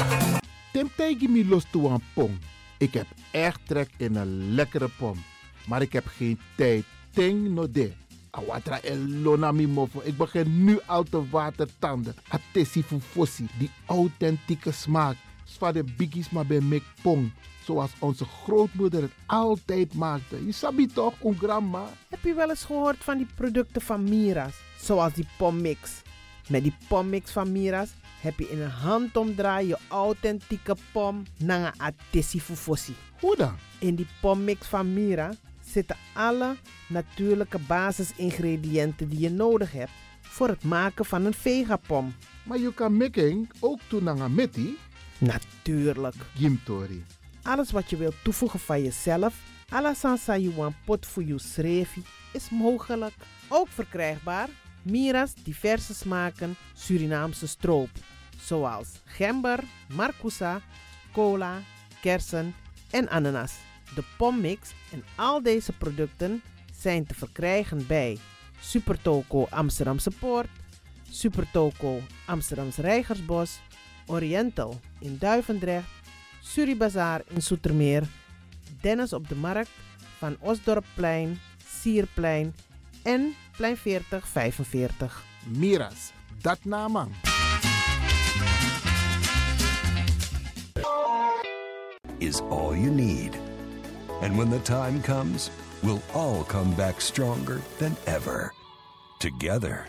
Temtegi mi los toe aan pom. Ik heb echt trek in een lekkere pom. Maar ik heb geen tijd. Ting no de. Awatra elona mi mofo. Ik begin nu al te watertanden. Atesi fufosi. Die authentieke smaak. Zwa de biggies maar bij mek pom. Zoals onze grootmoeder het altijd maakte. Je sabi toch, een grandma? Heb je wel eens gehoord van die producten van Mira's? Zoals die pommix. Met die pommix van Mira's heb je in een handomdraai je authentieke pom naar een atesi fufosi. Hoe dan? In die pommix van Mira zitten alle natuurlijke basisingrediënten die je nodig hebt voor het maken van een vegapom. Maar je kan making ook doen naar een meti? Natuurlijk. Gimtori. Alles wat je wilt toevoegen van jezelf, alla sansa yuan pot voor je schreefie, is mogelijk. Ook verkrijgbaar Mira's diverse smaken Surinaamse stroop. Zoals gember, marcousa, cola, kersen en ananas. De pommix en al deze producten zijn te verkrijgen bij Supertoco Amsterdamse Poort, Supertoco Amsterdamse Reigersbos, Oriental in Duivendrecht, Suribazaar in Zoetermeer, Dennis op de Markt, Van Osdorpplein, Sierplein en Plein 4045. Miras, dat naman. Is all you need. And when the time comes, we'll all come back stronger than ever. Together.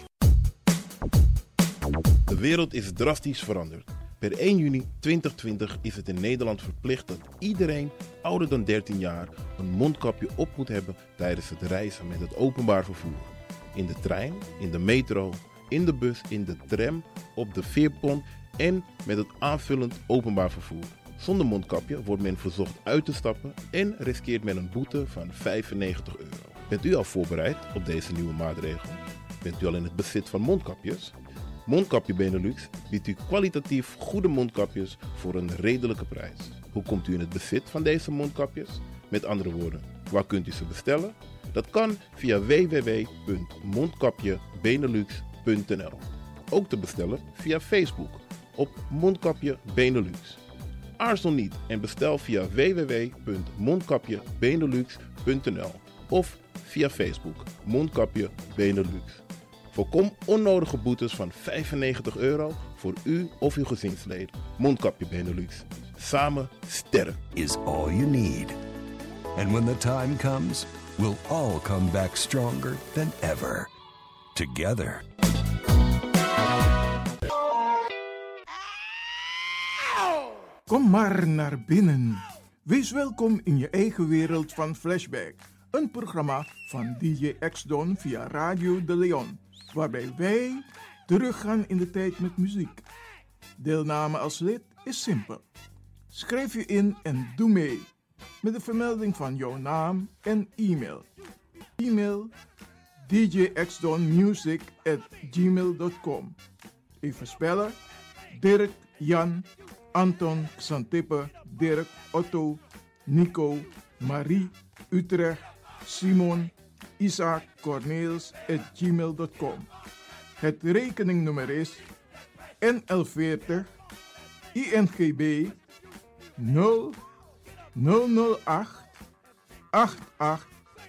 De wereld is drastisch veranderd. Per 1 juni 2020 is het in Nederland verplicht dat iedereen ouder dan 13 jaar een mondkapje op moet hebben tijdens het reizen met het openbaar vervoer. In de trein, in de metro, in de bus, in de tram, op de veerpont en met het aanvullend openbaar vervoer. Zonder mondkapje wordt men verzocht uit te stappen en riskeert men een boete van €95. Bent u al voorbereid op deze nieuwe maatregel? Bent u al in het bezit van mondkapjes? Mondkapje Benelux biedt u kwalitatief goede mondkapjes voor een redelijke prijs. Hoe komt u in het bezit van deze mondkapjes? Met andere woorden, waar kunt u ze bestellen? Dat kan via www.mondkapjebenelux.nl. Ook te bestellen via Facebook op Mondkapje Benelux. Aarzel niet en bestel via www.mondkapjebenelux.nl of via Facebook Mondkapje Benelux. Voorkom onnodige boetes van €95 voor u of uw gezinsleden. Mondkapje Benelux. Samen sterk. Is all you need. And when the time comes, we'll all come back stronger than ever. Together. Kom maar naar binnen. Wees welkom in je eigen wereld van Flashback. Een programma van DJ X-Don via Radio De Leon. Waarbij wij teruggaan in de tijd met muziek. Deelname als lid is simpel. Schrijf je in en doe mee. Met de vermelding van jouw naam en e-mail. E-mail djxdonmusic@gmail.com. Even spellen. Dirk, Jan, Anton, Xantippe, Dirk, Otto, Nico, Marie, Utrecht, Simon, Isaac, Corneels@gmail.com. Het rekeningnummer is NL40 INGB 0008 88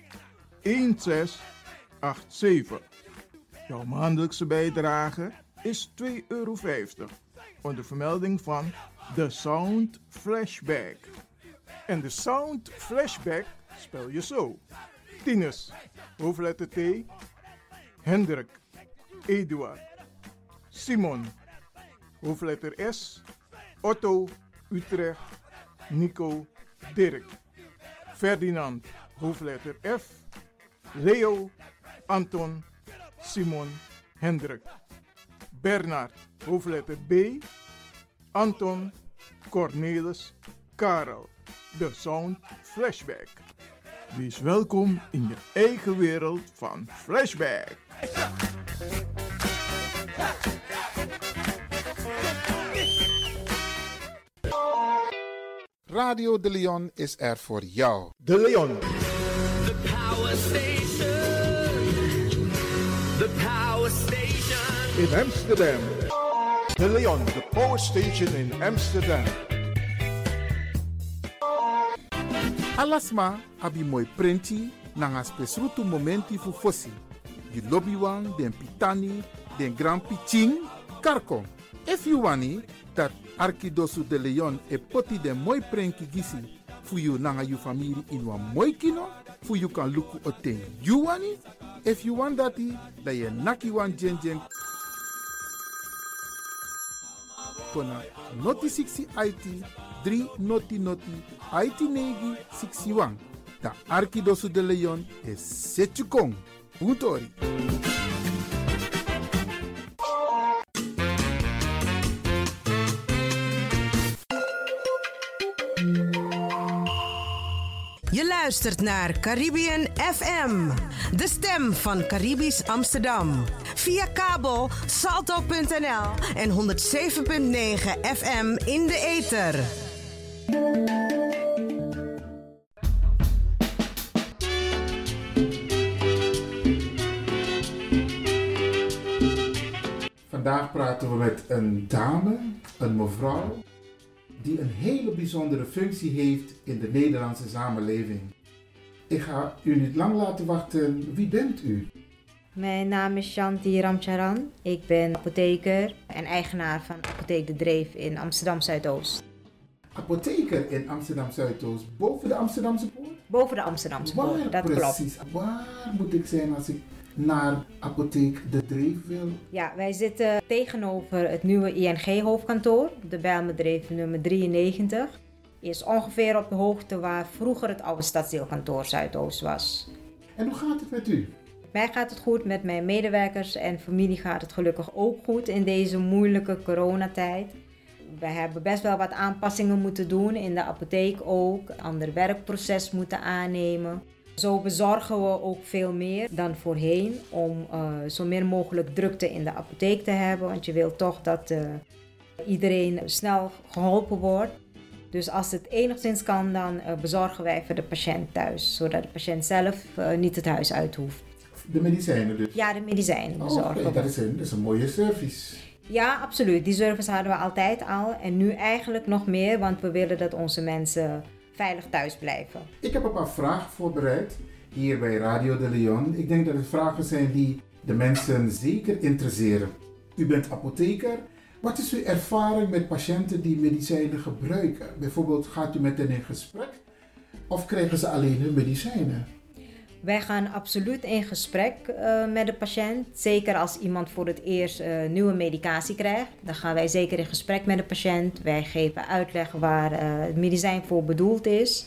1687. Jouw maandelijkse bijdrage is €2,50 onder vermelding van The Sound Flashback. En de Sound Flashback spel je zo: Tinus, hoofdletter T, Hendrik, Eduard, Simon, hoofdletter S, Otto, Utrecht, Nico, Dirk, Ferdinand, hoofdletter F, Leo, Anton, Simon, Hendrik, Bernard, hoofdletter B, Anton, Cornelis, Karel. De Sound Flashback. Wees welkom in je eigen wereld van Flashback. Radio De Leon is er voor jou. De Leon. The Power Station. The Power Station. In Amsterdam. De Leon, the power station in Amsterdam. Alasma abi moi prenti nanga spesrutu momenti fu fossi. Di lobbywan, den pitani, den grand piching, karko. If you wani, dat Arkidosu de Leon e poti den moi prenki gisi fu you nanga you family in wan moi kino, fu you kan luku oten you wani. If you want dati, da ye naki wan jen jen. Kona noti 60 IT 3 noti IT negi 61. Da Arkidosu de Leon e setjukong. Puntori. Je luistert naar Caribbean FM, de stem van Caribisch Amsterdam. Via kabel salto.nl en 107.9 FM in de ether. Vandaag praten we met een dame, een mevrouw, die een hele bijzondere functie heeft in de Nederlandse samenleving. Ik ga u niet lang laten wachten. Wie bent u? Mijn naam is Shanti Ramcharan. Ik ben apotheker en eigenaar van Apotheek De Dreef in Amsterdam Zuidoost. Apotheker in Amsterdam Zuidoost, boven de Amsterdamse Poort? Boven de Amsterdamse Poort, dat precies? klopt. Waar moet ik zijn als ik naar Apotheek De Dreef wil? Ja, wij zitten tegenover het nieuwe ING-hoofdkantoor, de Bijlmerdreef nummer 93. Is ongeveer op de hoogte waar vroeger het oude stadsdeelkantoor Zuidoost was. En hoe gaat het met u? Mij gaat het goed, met mijn medewerkers en familie gaat het gelukkig ook goed in deze moeilijke coronatijd. We hebben best wel wat aanpassingen moeten doen in de apotheek ook, een ander werkproces moeten aannemen. Zo bezorgen we ook veel meer dan voorheen om zo min mogelijk drukte in de apotheek te hebben. Want je wilt toch dat iedereen snel geholpen wordt. Dus als het enigszins kan, dan bezorgen wij voor de patiënt thuis. Zodat de patiënt zelf niet het huis uit hoeft. De medicijnen dus? Ja, de medicijnen bezorgen we. Dat is een mooie service. Ja, absoluut. Die service hadden we altijd al. En nu eigenlijk nog meer, want we willen dat onze mensen veilig thuis blijven. Ik heb een paar vragen voorbereid hier bij Radio de Leon. Ik denk dat het vragen zijn die de mensen zeker interesseren. U bent apotheker. Wat is uw ervaring met patiënten die medicijnen gebruiken? Bijvoorbeeld, gaat u met hen in gesprek of krijgen ze alleen hun medicijnen? Wij gaan absoluut in gesprek met de patiënt. Zeker als iemand voor het eerst nieuwe medicatie krijgt. Dan gaan wij zeker in gesprek met de patiënt. Wij geven uitleg waar het medicijn voor bedoeld is.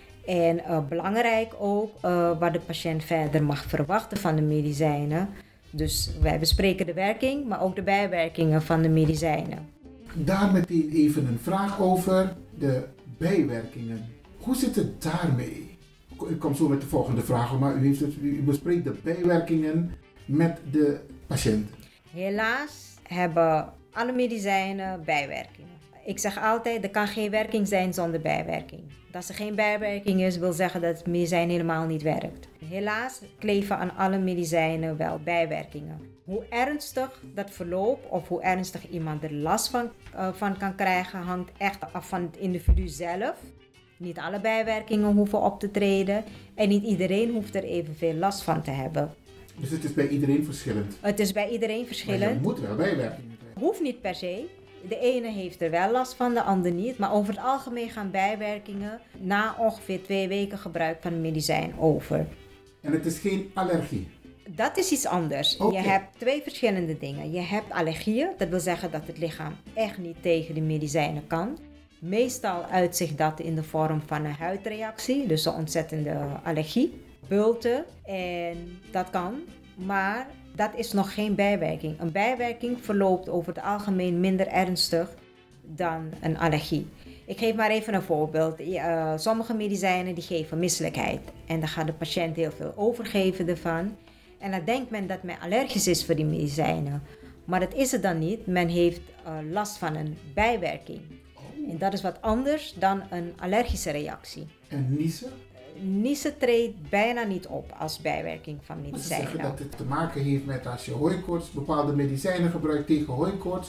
En belangrijk ook wat de patiënt verder mag verwachten van de medicijnen. Dus wij bespreken de werking, maar ook de bijwerkingen van de medicijnen. Daar meteen even een vraag over de bijwerkingen. Hoe zit het daarmee? Ik kom zo met de volgende vraag, maar u bespreekt de bijwerkingen met de patiënt. Helaas hebben alle medicijnen bijwerkingen. Ik zeg altijd, er kan geen werking zijn zonder bijwerking. Dat er geen bijwerking is, wil zeggen dat het medicijn helemaal niet werkt. Helaas kleven aan alle medicijnen wel bijwerkingen. Hoe ernstig dat verloopt of hoe ernstig iemand er last van kan krijgen, hangt echt af van het individu zelf. Niet alle bijwerkingen hoeven op te treden en niet iedereen hoeft er evenveel last van te hebben. Dus het is bij iedereen verschillend? Het is bij iedereen verschillend. Maar je moet wel bijwerkingen krijgen. Hoeft niet per se. De ene heeft er wel last van, de ander niet. Maar over het algemeen gaan bijwerkingen na ongeveer 2 weken gebruik van het medicijn over. En het is geen allergie? Dat is iets anders. Okay. Je hebt 2 verschillende dingen. Je hebt allergieën, dat wil zeggen dat het lichaam echt niet tegen de medicijnen kan. Meestal uitzicht dat in de vorm van een huidreactie, dus een ontzettende allergie, bulten en dat kan, maar dat is nog geen bijwerking. Een bijwerking verloopt over het algemeen minder ernstig dan een allergie. Ik geef maar even een voorbeeld. Sommige medicijnen die geven misselijkheid en dan gaat de patiënt heel veel overgeven ervan. En dan denkt men dat men allergisch is voor die medicijnen, maar dat is het dan niet. Men heeft last van een bijwerking. En dat is wat anders dan een allergische reactie. En niezen? Niezen treedt bijna niet op als bijwerking van medicijnen. Ze zeggen dat het te maken heeft met als je hooikoorts, bepaalde medicijnen gebruikt tegen hooikoorts,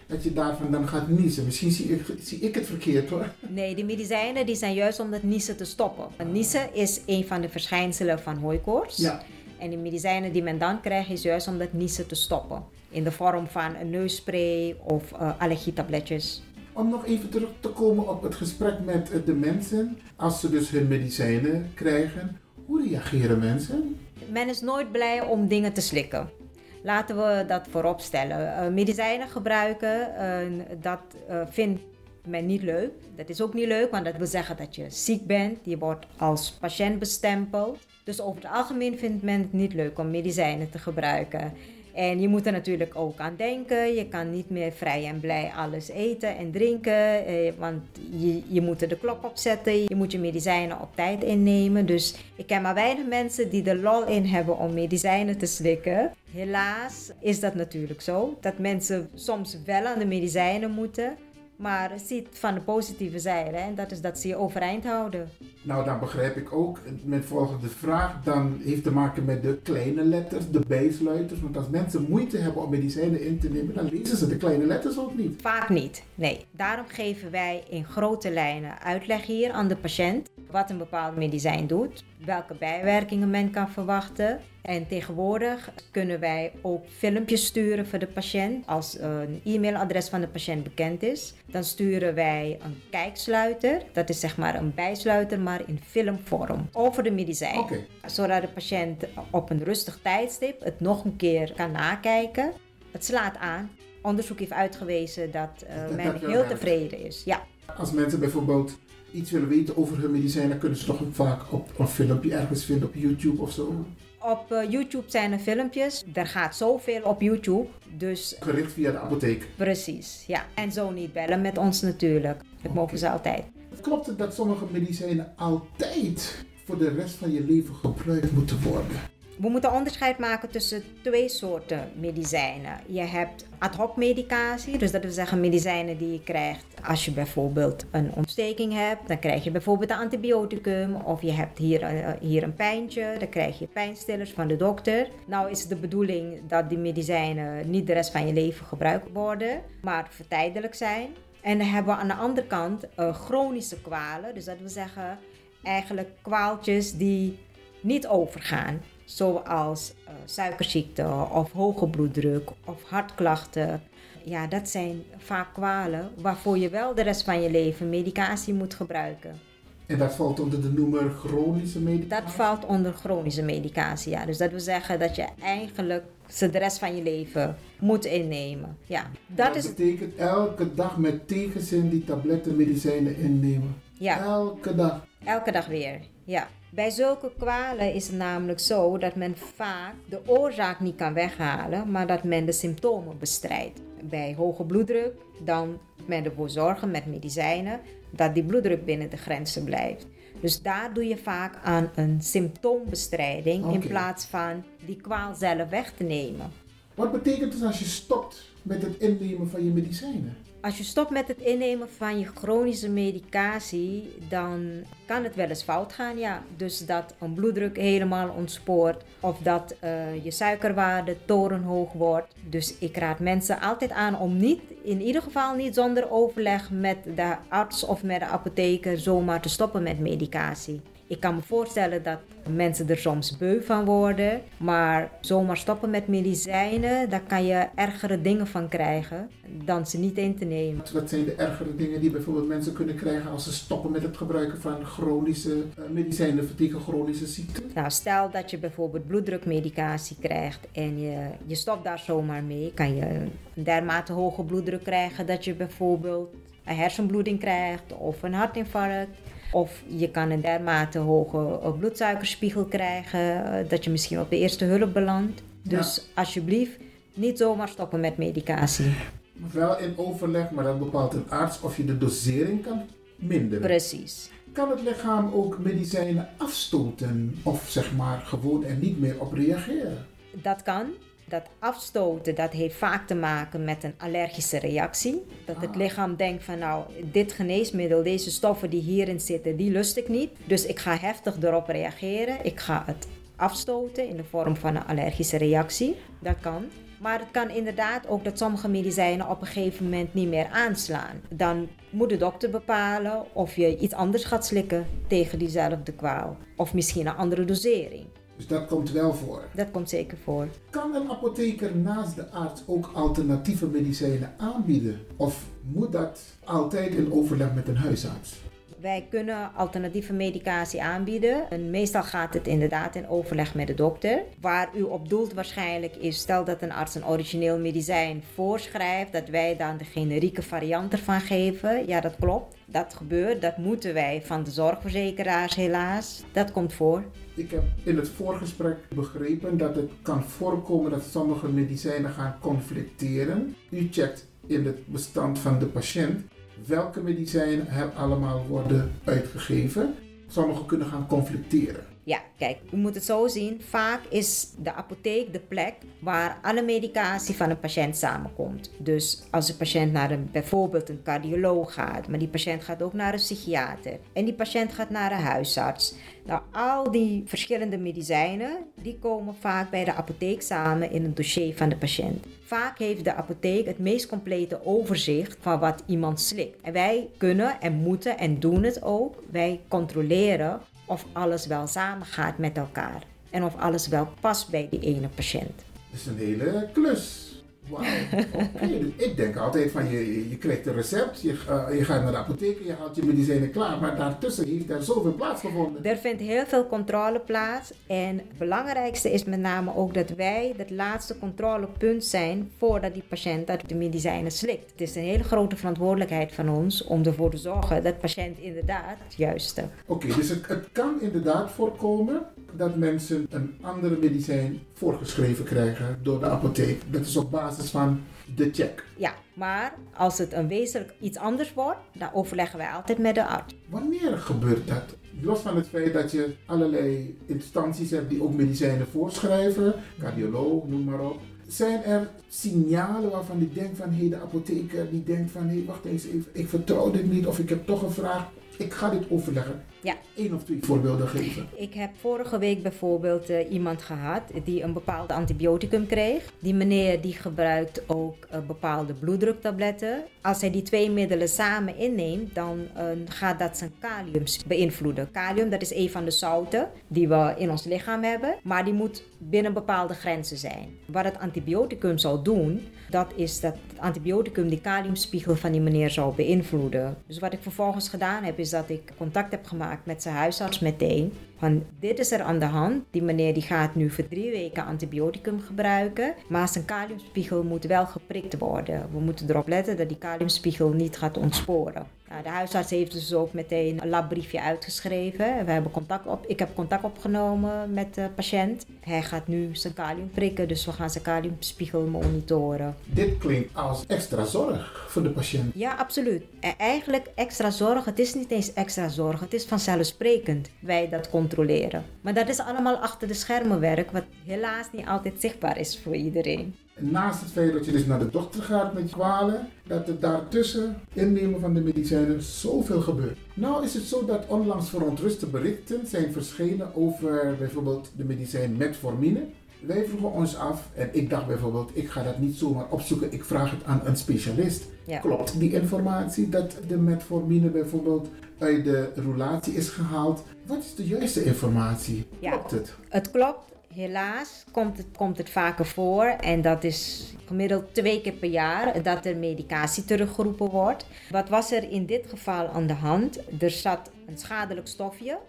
dat je daarvan dan gaat niezen. Misschien zie ik het verkeerd hoor. Nee, die medicijnen die zijn juist om dat niezen te stoppen. Niezen is een van de verschijnselen van hooikoorts. Ja. En de medicijnen die men dan krijgt is juist om dat niezen te stoppen. In de vorm van een neusspray of allergietabletjes. Om nog even terug te komen op het gesprek met de mensen. Als ze dus hun medicijnen krijgen, hoe reageren mensen? Men is nooit blij om dingen te slikken. Laten we dat voorop stellen. Medicijnen gebruiken, dat vindt men niet leuk. Dat is ook niet leuk, want dat wil zeggen dat je ziek bent. Je wordt als patiënt bestempeld. Dus over het algemeen vindt men het niet leuk om medicijnen te gebruiken. En je moet er natuurlijk ook aan denken. Je kan niet meer vrij en blij alles eten en drinken. Want je moet er de klok op zetten. Je moet je medicijnen op tijd innemen. Dus ik ken maar weinig mensen die er lol in hebben om medicijnen te slikken. Helaas is dat natuurlijk zo. Dat mensen soms wel aan de medicijnen moeten. Maar ziet van de positieve zijde. En dat is dat ze je overeind houden. Nou, dan begrijp ik ook. Mijn volgende vraag dan heeft te maken met de kleine letters, de bijsluiters. Want als mensen moeite hebben om medicijnen in te nemen, dan lezen ze de kleine letters ook niet. Vaak niet, nee. Daarom geven wij in grote lijnen uitleg hier aan de patiënt wat een bepaald medicijn doet, welke bijwerkingen men kan verwachten. En tegenwoordig kunnen wij ook filmpjes sturen voor de patiënt. Als een e-mailadres van de patiënt bekend is, dan sturen wij een kijksluiter. Dat is zeg maar een bijsluiter, maar in filmvorm over de medicijn. Okay. Zodat de patiënt op een rustig tijdstip het nog een keer kan nakijken. Het slaat aan. Onderzoek heeft uitgewezen dat men heel tevreden is. Ja. Als mensen bijvoorbeeld iets willen weten over hun medicijnen, kunnen ze toch vaak op een filmpje ergens vinden op YouTube of zo? Op YouTube zijn er filmpjes. Er gaat zoveel op YouTube. Dus gericht via de apotheek. Precies, ja. En zo niet bellen met ons natuurlijk. Dat mogen ze altijd. Klopt het dat sommige medicijnen altijd voor de rest van je leven gebruikt moeten worden? We moeten onderscheid maken tussen twee soorten medicijnen. Je hebt ad hoc medicatie, dus dat wil zeggen medicijnen die je krijgt als je bijvoorbeeld een ontsteking hebt. Dan krijg je bijvoorbeeld een antibioticum of je hebt hier een pijntje, dan krijg je pijnstillers van de dokter. Nou is het de bedoeling dat die medicijnen niet de rest van je leven gebruikt worden, maar vertijdelijk zijn. En dan hebben we aan de andere kant chronische kwalen, dus dat wil zeggen eigenlijk kwaaltjes die niet overgaan. Zoals suikerziekte of hoge bloeddruk of hartklachten. Ja, dat zijn vaak kwalen waarvoor je wel de rest van je leven medicatie moet gebruiken. En dat valt onder de noemer chronische medicatie? Dat valt onder chronische medicatie, ja. Dus dat wil zeggen dat je eigenlijk ze de rest van je leven moet innemen. Ja, dat betekent elke dag met tegenzin die tabletten medicijnen innemen? Ja. Elke dag? Elke dag weer, ja. Bij zulke kwalen is het namelijk zo dat men vaak de oorzaak niet kan weghalen, maar dat men de symptomen bestrijdt. Bij hoge bloeddruk dan moet men ervoor zorgen met medicijnen dat die bloeddruk binnen de grenzen blijft. Dus daar doe je vaak aan een symptoombestrijding in plaats van die kwaal zelf weg te nemen. Wat betekent het als je stopt met het innemen van je medicijnen? Als je stopt met het innemen van je chronische medicatie, dan kan het wel eens fout gaan, ja. Dus dat een bloeddruk helemaal ontspoort of dat je suikerwaarde torenhoog wordt. Dus ik raad mensen altijd aan om in ieder geval niet zonder overleg met de arts of met de apotheker zomaar te stoppen met medicatie. Ik kan me voorstellen dat mensen er soms beu van worden, maar zomaar stoppen met medicijnen, daar kan je ergere dingen van krijgen dan ze niet in te nemen. Wat zijn de ergere dingen die bijvoorbeeld mensen kunnen krijgen als ze stoppen met het gebruiken van chronische medicijnen tegen chronische ziekten? Nou, stel dat je bijvoorbeeld bloeddrukmedicatie krijgt en je stopt daar zomaar mee, kan je een dermate hoge bloeddruk krijgen dat je bijvoorbeeld een hersenbloeding krijgt of een hartinfarct. Of je kan een dermate hoge bloedsuikerspiegel krijgen dat je misschien op de eerste hulp belandt. Dus alsjeblieft niet zomaar stoppen met medicatie. Wel in overleg, maar dan bepaalt een arts of je de dosering kan minderen. Precies. Kan het lichaam ook medicijnen afstoten of zeg maar gewoon er niet meer op reageren? Dat kan. Dat afstoten, dat heeft vaak te maken met een allergische reactie. Dat het lichaam denkt van nou, dit geneesmiddel, deze stoffen die hierin zitten, die lust ik niet. Dus ik ga heftig erop reageren. Ik ga het afstoten in de vorm van een allergische reactie. Dat kan. Maar het kan inderdaad ook dat sommige medicijnen op een gegeven moment niet meer aanslaan. Dan moet de dokter bepalen of je iets anders gaat slikken tegen diezelfde kwaal. Of misschien een andere dosering. Dus dat komt wel voor. Dat komt zeker voor. Kan een apotheker naast de arts ook alternatieve medicijnen aanbieden? Of moet dat altijd in overleg met een huisarts? Wij kunnen alternatieve medicatie aanbieden. En meestal gaat het inderdaad in overleg met de dokter. Waar u op doelt waarschijnlijk is, stel dat een arts een origineel medicijn voorschrijft, dat wij dan de generieke variant ervan geven. Ja, dat klopt. Dat gebeurt. Dat moeten wij van de zorgverzekeraars helaas. Dat komt voor. Ik heb in het voorgesprek begrepen dat het kan voorkomen dat sommige medicijnen gaan conflicteren. U checkt in het bestand van de patiënt welke medicijnen er allemaal worden uitgegeven. Sommige kunnen gaan conflicteren. Ja, kijk, u moet het zo zien. Vaak is de apotheek de plek waar alle medicatie van een patiënt samenkomt. Dus als de patiënt naar bijvoorbeeld een cardioloog gaat, maar die patiënt gaat ook naar een psychiater en die patiënt gaat naar een huisarts. Nou, al die verschillende medicijnen, die komen vaak bij de apotheek samen in het dossier van de patiënt. Vaak heeft de apotheek het meest complete overzicht van wat iemand slikt. En wij kunnen en moeten en doen het ook. Wij controleren of alles wel samengaat met elkaar. En of alles wel past bij die ene patiënt. Dat is een hele klus. Wauw. Okay. Ik denk altijd van je krijgt een recept, je gaat naar de apotheek en je haalt je medicijnen klaar. Maar daartussen heeft er zoveel plaatsgevonden. Er vindt heel veel controle plaats. En het belangrijkste is met name ook dat wij het laatste controlepunt zijn voordat die patiënt de medicijnen slikt. Het is een hele grote verantwoordelijkheid van ons om ervoor te zorgen dat de patiënt inderdaad het juiste. Oké, dus het kan inderdaad voorkomen dat mensen een andere medicijn voorgeschreven krijgen door de apotheek. Dat is op basis van de check. Ja, maar als het een wezenlijk iets anders wordt, dan overleggen wij altijd met de arts. Wanneer gebeurt dat? Los van het feit dat je allerlei instanties hebt die ook medicijnen voorschrijven, cardioloog, noem maar op. Zijn er signalen waarvan ik denk van, de apotheker die denkt van, wacht eens even, ik vertrouw dit niet of ik heb toch een vraag. Ik ga dit overleggen. Ja. 1 of 2 voorbeelden geven. Ik heb vorige week bijvoorbeeld iemand gehad die een bepaalde antibioticum kreeg. Die meneer die gebruikt ook bepaalde bloeddruktabletten. Als hij die 2 middelen samen inneemt, dan gaat dat zijn kalium beïnvloeden. Kalium, dat is een van de zouten die we in ons lichaam hebben. Maar die moet binnen bepaalde grenzen zijn. Wat het antibioticum zal doen, dat is dat het antibioticum die kaliumspiegel van die meneer zal beïnvloeden. Dus wat ik vervolgens gedaan heb, is dat ik contact heb gemaakt met zijn huisarts meteen. Van dit is er aan de hand. Die meneer die gaat nu voor 3 weken antibioticum gebruiken. Maar zijn kaliumspiegel moet wel geprikt worden. We moeten erop letten dat die kaliumspiegel niet gaat ontsporen. Nou, de huisarts heeft dus ook meteen een labbriefje uitgeschreven. Ik heb contact opgenomen met de patiënt. Hij gaat nu zijn kalium prikken, dus we gaan zijn kaliumspiegel monitoren. Dit klinkt als extra zorg voor de patiënt. Ja, absoluut. En eigenlijk extra zorg, het is niet eens extra zorg, het is vanzelfsprekend wij dat controleren. Maar dat is allemaal achter de schermen werk, wat helaas niet altijd zichtbaar is voor iedereen. Naast het feit dat je dus naar de dokter gaat met kwalen, dat er daartussen innemen van de medicijnen zoveel gebeurt. Nou is het zo dat onlangs verontruste berichten zijn verschenen over bijvoorbeeld de medicijn metformine. Wij vroegen ons af, en ik dacht bijvoorbeeld, ik ga dat niet zomaar opzoeken, ik vraag het aan een specialist. Ja. Klopt die informatie dat de metformine bijvoorbeeld uit de roulatie is gehaald? Wat is de juiste informatie? Klopt het? Het klopt. Helaas komt het vaker voor en dat is gemiddeld 2 keer per jaar dat er medicatie teruggeroepen wordt. Wat was er in dit geval aan de hand? Er zat een schadelijk stofje,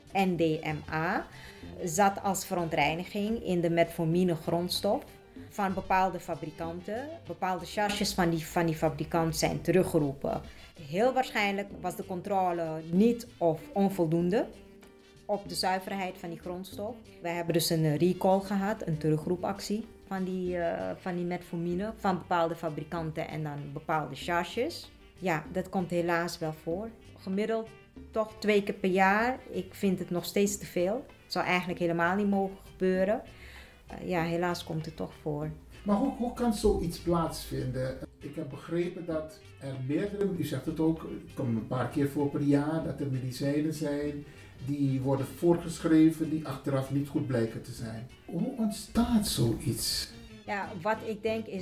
NDMA, zat als verontreiniging in de metformine grondstof van bepaalde fabrikanten. Bepaalde charges van die fabrikant zijn teruggeroepen. Heel waarschijnlijk was de controle niet of onvoldoende op de zuiverheid van die grondstof. Wij hebben dus een recall gehad, een terugroepactie van die metformine van bepaalde fabrikanten en dan bepaalde charges. Ja, dat komt helaas wel voor. Gemiddeld toch 2 keer per jaar. Ik vind het nog steeds te veel. Het zou eigenlijk helemaal niet mogen gebeuren. Ja, helaas komt het toch voor. Maar hoe kan zoiets plaatsvinden? Ik heb begrepen dat er meerdere, u zegt het ook, het komt een paar keer voor per jaar, dat er medicijnen zijn die worden voorgeschreven die achteraf niet goed blijken te zijn. Hoe ontstaat zoiets? Ja, wat ik denk is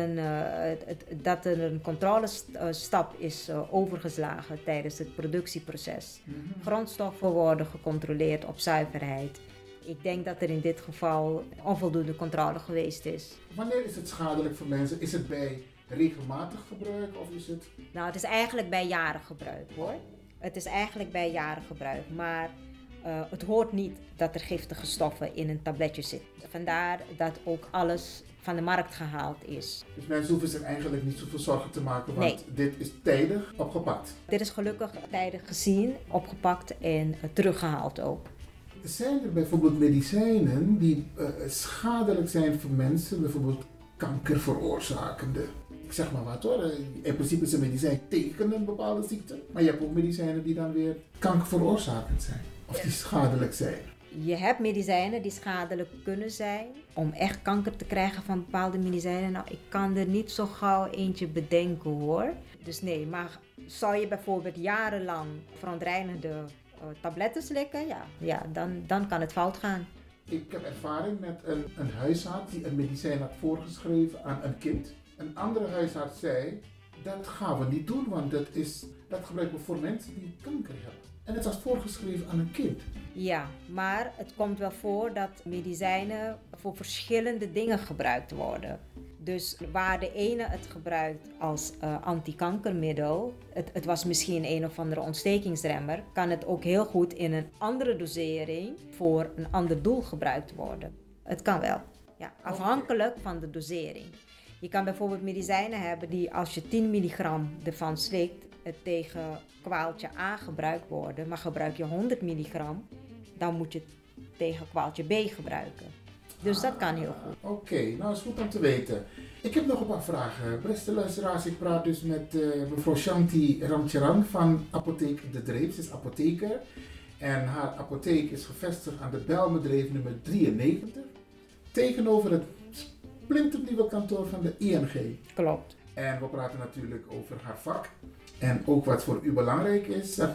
dat er een controlestap is overgeslagen tijdens het productieproces. Grondstoffen worden gecontroleerd op zuiverheid. Ik denk dat er in dit geval onvoldoende controle geweest is. Wanneer is het schadelijk voor mensen? Is het bij regelmatig gebruik of is het... Nou, het is eigenlijk bij jarig gebruik hoor. Het is eigenlijk bij jarig gebruik, maar het hoort niet dat er giftige stoffen in een tabletje zitten. Vandaar dat ook alles van de markt gehaald is. Dus mensen hoeven zich eigenlijk niet zoveel zorgen te maken, want dit is tijdig opgepakt. Dit is gelukkig tijdig gezien, opgepakt en teruggehaald ook. Zijn er bijvoorbeeld medicijnen die schadelijk zijn voor mensen, bijvoorbeeld kanker veroorzakende? Ik zeg maar wat hoor, in principe is een medicijn tegen een bepaalde ziekte, maar je hebt ook medicijnen die dan weer kankerveroorzakend zijn, of die schadelijk zijn. Je hebt medicijnen die schadelijk kunnen zijn. Om echt kanker te krijgen van bepaalde medicijnen, nou ik kan er niet zo gauw eentje bedenken hoor. Dus nee, maar zou je bijvoorbeeld jarenlang verontreinigde tabletten slikken, dan kan het fout gaan. Ik heb ervaring met een huisarts die een medicijn had voorgeschreven aan een kind. Een andere huisarts zei, dat gaan we niet doen, want dat gebruiken we voor mensen die kanker hebben. En het was voorgeschreven aan een kind. Ja, maar het komt wel voor dat medicijnen voor verschillende dingen gebruikt worden. Dus waar de ene het gebruikt als antikankermiddel, het was misschien een of andere ontstekingsremmer, kan het ook heel goed in een andere dosering voor een ander doel gebruikt worden. Het kan wel, ja, afhankelijk van de dosering. Je kan bijvoorbeeld medicijnen hebben die als je 10 milligram ervan slikt, het tegen kwaaltje A gebruikt worden, maar gebruik je 100 milligram, dan moet je het tegen kwaaltje B gebruiken. Dus dat kan heel goed. Oké, nou is goed om te weten. Ik heb nog een paar vragen. Beste luisteraars, ik praat dus met mevrouw Shanti Ramcharan van Apotheek De Dreef. Ze is apotheker en haar apotheek is gevestigd aan de Bijlmerdreef nummer 93. Tegenover het splinternieuwe kantoor van de ING. Klopt. En we praten natuurlijk over haar vak. En ook wat voor u belangrijk is, dat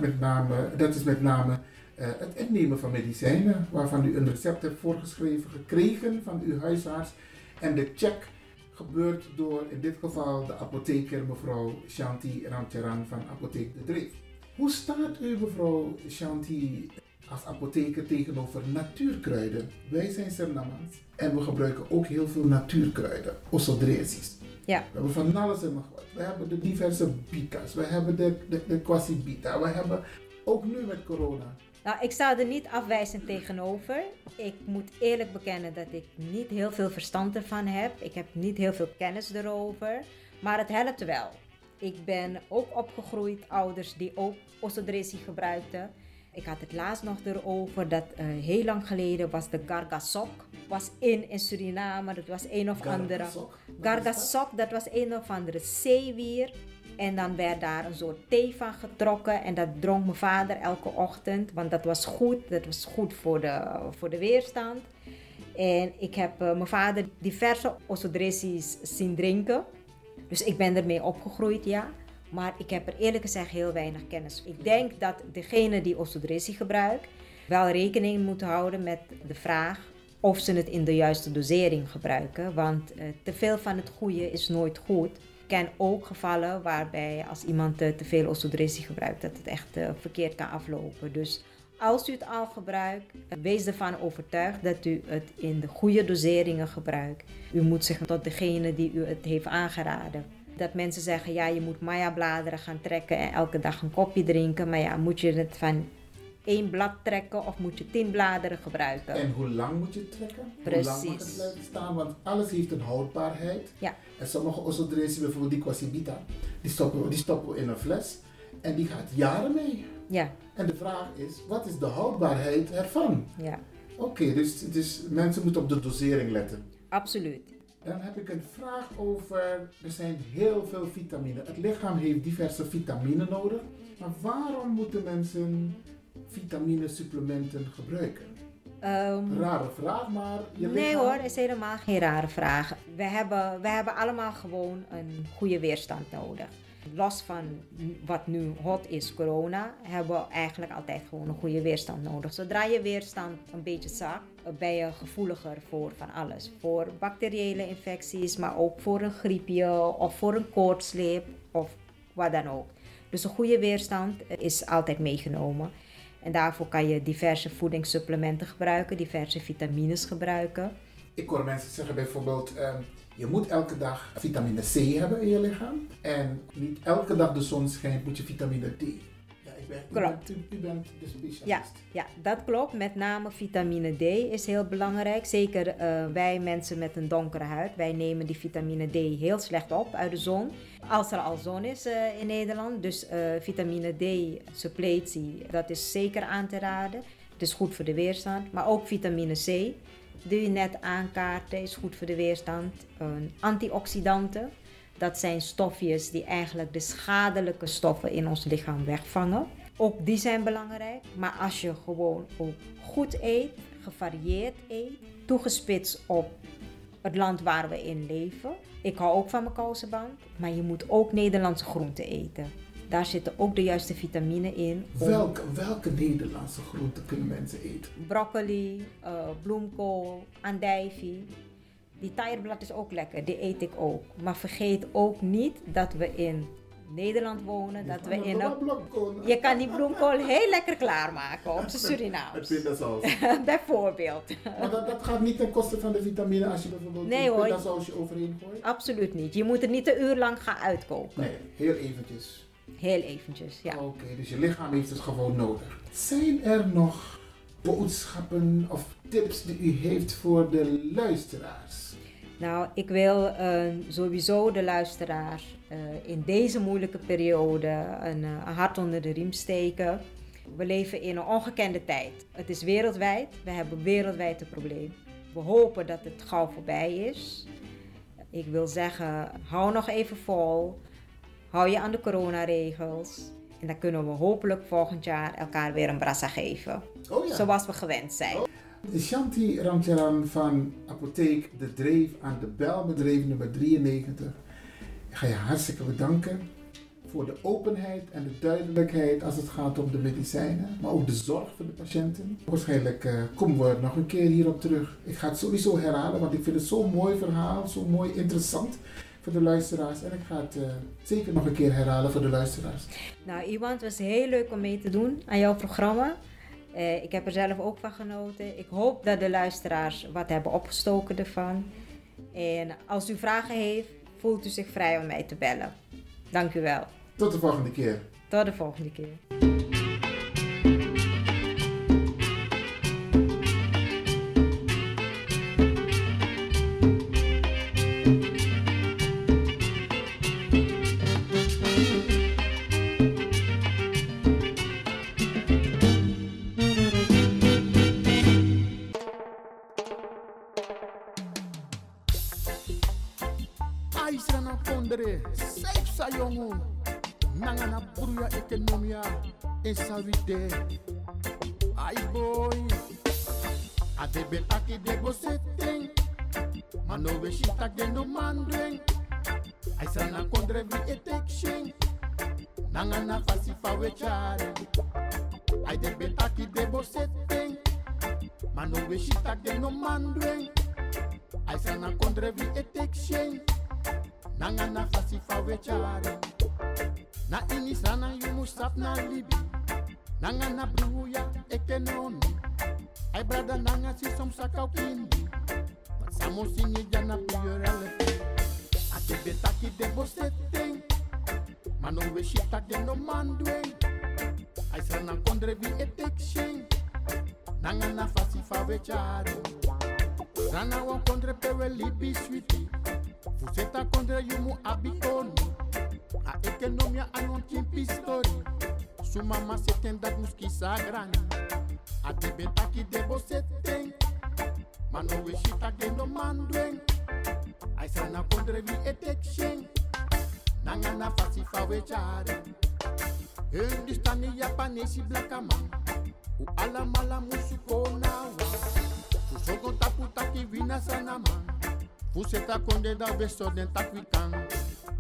is met name het innemen van medicijnen, waarvan u een recept hebt voorgeschreven gekregen van uw huisarts. En de check gebeurt door in dit geval de apotheker mevrouw Shanti Ramcharan van Apotheek De Dreef. Hoe staat u mevrouw Shanti als apotheker tegenover natuurkruiden? Wij zijn Surinamers en we gebruiken ook heel veel natuurkruiden, osodresis. Ja. We hebben van alles en nog wat. We hebben de diverse bita's, we hebben de quasibita, we hebben ook nu met corona. Nou, ik sta er niet afwijzend tegenover. Ik moet eerlijk bekennen dat ik niet heel veel verstand ervan heb. Ik heb niet heel veel kennis erover, maar het helpt wel. Ik ben ook opgegroeid, ouders die ook osodresi gebruikten. Ik had het laatst nog erover dat heel lang geleden was de gargasok. Was in Suriname, dat was een of andere... Gargasok, dat was een of andere zeewier. En dan werd daar een soort thee van getrokken. En dat dronk mijn vader elke ochtend. Want dat was goed voor de weerstand. En ik heb mijn vader diverse osodresi's zien drinken. Dus ik ben ermee opgegroeid, ja. Maar ik heb er eerlijk gezegd heel weinig kennis. Ik denk dat degene die osodresi gebruikt wel rekening moet houden met de vraag of ze het in de juiste dosering gebruiken. Want te veel van het goede is nooit goed. Ik ken ook gevallen waarbij als iemand te veel osodresi gebruikt, dat het echt verkeerd kan aflopen. Dus als u het al gebruikt, wees ervan overtuigd dat u het in de goede doseringen gebruikt. U moet zich tot degene die u het heeft aangeraden. Dat mensen zeggen, ja, je moet Maya-bladeren gaan trekken en elke dag een kopje drinken. Maar ja, moet je het van 1 blad trekken of moet je 10 bladeren gebruiken? En hoe lang moet je het trekken? Precies. Hoe lang mag het blijven staan? Want alles heeft een houdbaarheid. Ja. En sommige osodresi, bijvoorbeeld die quasibita, die stoppen we in een fles en die gaat jaren mee. Ja. En de vraag is, wat is de houdbaarheid ervan? Ja. Oké, dus mensen moeten op de dosering letten. Absoluut. Dan heb ik een vraag over, er zijn heel veel vitamine. Het lichaam heeft diverse vitamine nodig. Maar waarom moeten mensen vitaminesupplementen gebruiken? Rare vraag, maar je lichaam... Nee hoor, is helemaal geen rare vraag. We hebben allemaal gewoon een goede weerstand nodig. Los van wat nu hot is, corona, hebben we eigenlijk altijd gewoon een goede weerstand nodig. Zodra je weerstand een beetje zakt, ben je gevoeliger voor van alles. Voor bacteriële infecties, maar ook voor een griepje of voor een koortsleep of wat dan ook. Dus een goede weerstand is altijd meegenomen. En daarvoor kan je diverse voedingssupplementen gebruiken, diverse vitamines gebruiken. Ik hoor mensen zeggen bijvoorbeeld, je moet elke dag vitamine C hebben in je lichaam. En niet elke dag de zon schijnt, moet je vitamine D. Ja, u bent de specialist. Ja, dat klopt. Met name vitamine D is heel belangrijk. Zeker wij mensen met een donkere huid. Wij nemen die vitamine D heel slecht op uit de zon. Als er al zon is in Nederland. Dus vitamine D suppletie, dat is zeker aan te raden. Het is goed voor de weerstand. Maar ook vitamine C, die je net aankaarten, is goed voor de weerstand. Antioxidanten. Dat zijn stofjes die eigenlijk de schadelijke stoffen in ons lichaam wegvangen. Ook die zijn belangrijk. Maar als je gewoon ook goed eet, gevarieerd eet, toegespitst op het land waar we in leven. Ik hou ook van mijn kousenband, maar je moet ook Nederlandse groenten eten. Daar zitten ook de juiste vitamine in. Welke Nederlandse groenten kunnen mensen eten? Broccoli, bloemkool, andijvie. Die taaienblad is ook lekker, die eet ik ook. Maar vergeet ook niet dat we in Nederland wonen. Dat we in je kan die bloemkool heel lekker klaarmaken op zijn Surinaams. Met pindasaus. Bijvoorbeeld. Maar dat gaat niet ten koste van de vitamine als je bijvoorbeeld pindasausje overheen gooit? Absoluut niet. Je moet het niet een uur lang gaan uitkoken. Nee, heel eventjes. Heel eventjes, ja. Oké, dus je lichaam heeft het gewoon nodig. Zijn er nog boodschappen of tips die u heeft voor de luisteraars? Nou, ik wil sowieso de luisteraars in deze moeilijke periode een hart onder de riem steken. We leven in een ongekende tijd. Het is wereldwijd. We hebben wereldwijd een probleem. We hopen dat het gauw voorbij is. Ik wil zeggen, hou nog even vol. Hou je aan de coronaregels. En dan kunnen we hopelijk volgend jaar elkaar weer een brassa geven. Oh ja. Zoals we gewend zijn. Shanti Ramcharan van Apotheek De Dreef aan de Belbedrijf nummer 93. Ik ga je hartstikke bedanken voor de openheid en de duidelijkheid als het gaat om de medicijnen, maar ook de zorg voor de patiënten. Waarschijnlijk komen we nog een keer hierop terug. Ik ga het sowieso herhalen, want ik vind het zo'n mooi verhaal, zo mooi interessant voor de luisteraars. En ik ga het zeker nog een keer herhalen voor de luisteraars. Nou Iwan, het was heel leuk om mee te doen aan jouw programma. Ik heb er zelf ook van genoten. Ik hoop dat de luisteraars wat hebben opgestoken ervan. En als u vragen heeft, voelt u zich vrij om mij te bellen. Dank u wel. Tot de volgende keer. Tot de volgende keer. Safe sayongu nangana bruya ekonomia esavide ay boy adebe taki debo setting mano we shita gendo mandring ay sana kondre vi etection nangana fasifa we chare ay debe taki debo setting mano we shita gendo mandring ay sana kondre vi etection Nangana fasifa wechare Na inisana yumusap na libi Nangana bruya ekonomi Ay brada nanga si som sakau kindi But samosini jana puyerele Ate betaki debo setting Mano we shita geno mandwe Ay sana kondre vi etection Nangana fasifa wechare Sana wa kondre pewe libi sweetie Fuseta kondre yumu abikoni A ekonomia anon timpi story Su mama seten dat muski sagrani A debe taki debo seten Mano we shita gendo mandwen Ay sana kondre vi etekshen Nangana fasifa we chare Hindustani Japanese blakaman U ala mala musu konawa Fusogon tapu taki vina sanaman Fuseta konde da beso den takwikan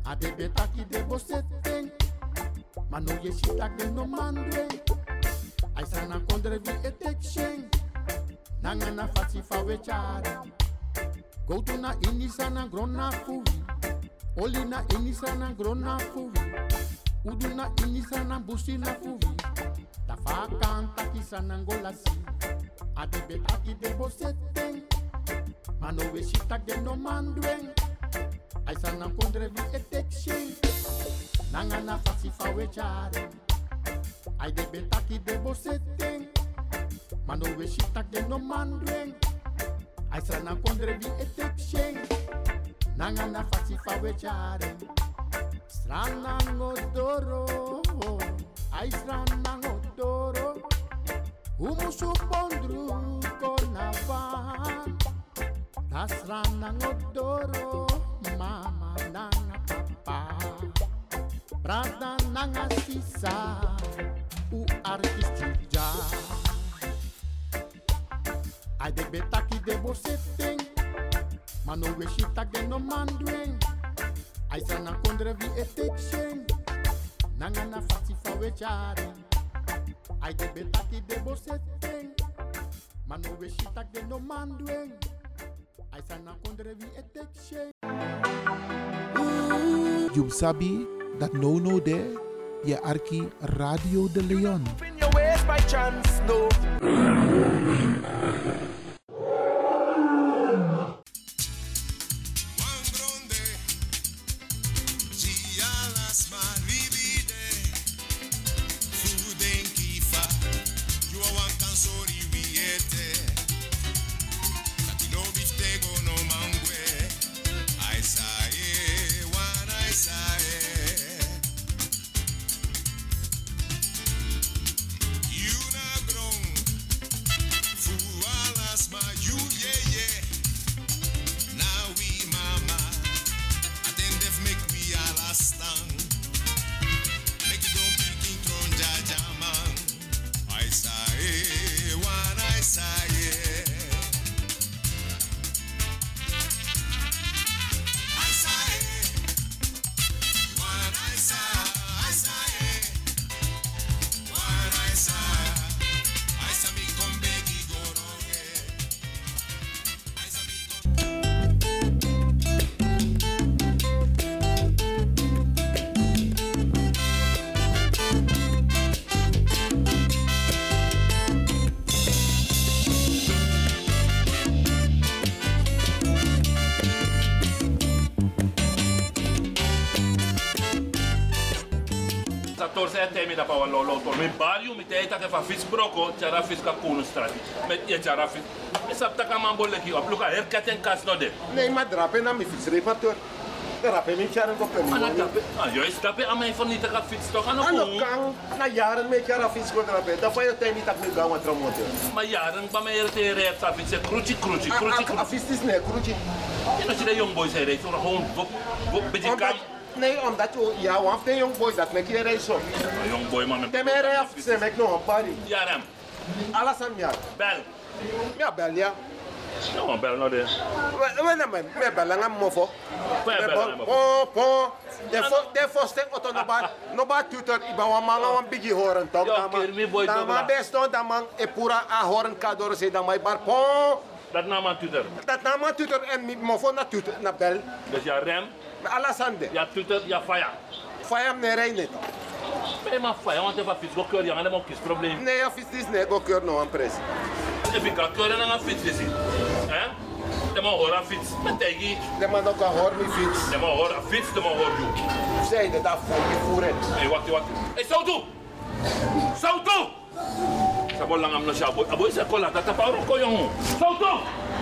Ade betaki de bosetting. Mano ye shitak de no mandwe. Aisa na kondre vi etekshen. Nanga na fasi fa wechare. Go to na inisa na grona fuvi. Oli na inisa na grona fuvi. Udu na inisa na busi na fuvi. Da fa kanta kisa na ngolasi. Ade betaki de bosetting. Mano we shitak de no mandwe. Aisa na kondre vi etekshen. Nanga na fasi fa wechare. Ai de betaki de bosetting. Mano we shitak de no mandweng. Aisa na kondre vi etekshen. Nanga na fasi fa wechare. Strana ngodoro. Ai strana ngodoro. Umusu pondru konavan. Tasrana ngodoro. Mama nanga papa. Brada nanga sisa. U artistija. Ai de betaki de bosetting. Mano we shitak de no mandweng. Ai sana kondre vi etekshen. Nanga na fasi fa wechare. Ai de betaki de bosetting. Mano we shitak de no mandweng. Ai sana kondre vi etekshen. You sabi dat no de je arki Radio de Leon. In your ways by chance, no. Torse te mi da pa lolo tor mi barrio mi te ta ke fa fis broko chara fis ka kuno strati met ye chara fis mi sap ta ka mambole ki apluka her katen kas no de nee ma drape na mi fis repator drape mi chara ko pen yo stape a me foni ta ka fis to kan ano kan na jaren me chara fis ko drape da fa yo te mi tak mi gawa tramote ma jaren ba me te re ta fis cruci a fis is ne cruci je no si de young boys here so gewoon op beetje kam. Nee, omdat je want de young boys dat met je reis op. Young boy man. De meer af ze met nog een party. Ja ram. Alles aan ja. Bel. Ja bel ja. No bel no de. Me bel aan mofo. Po. De foste auto no ba tutor iba wa manga wan bigi horen tok da ma besto da man e pura a horen kador se da mai bar po. Dat na man tutor. Dat na man tutor en mi mofo na tutor na bel. Dus ja rem. Alasande. Ja tutor ja fire. Fire me reine. Mais ma fire want even fis go keur ja ngale mo kis probleem. Nee, ja fis dis ne go keur no an pres. E fica keur na fis dis. Hè? De man hoor fiets met tegi. De man ook hoor mi fiets. De man hoor fiets, de man hoor you. Zei de dat voor je voeren. Hey, wacht. Hey, zo toe. Sabol lang am no shabo. Abo isa ko la tata pa ro ko yung. Zo toe.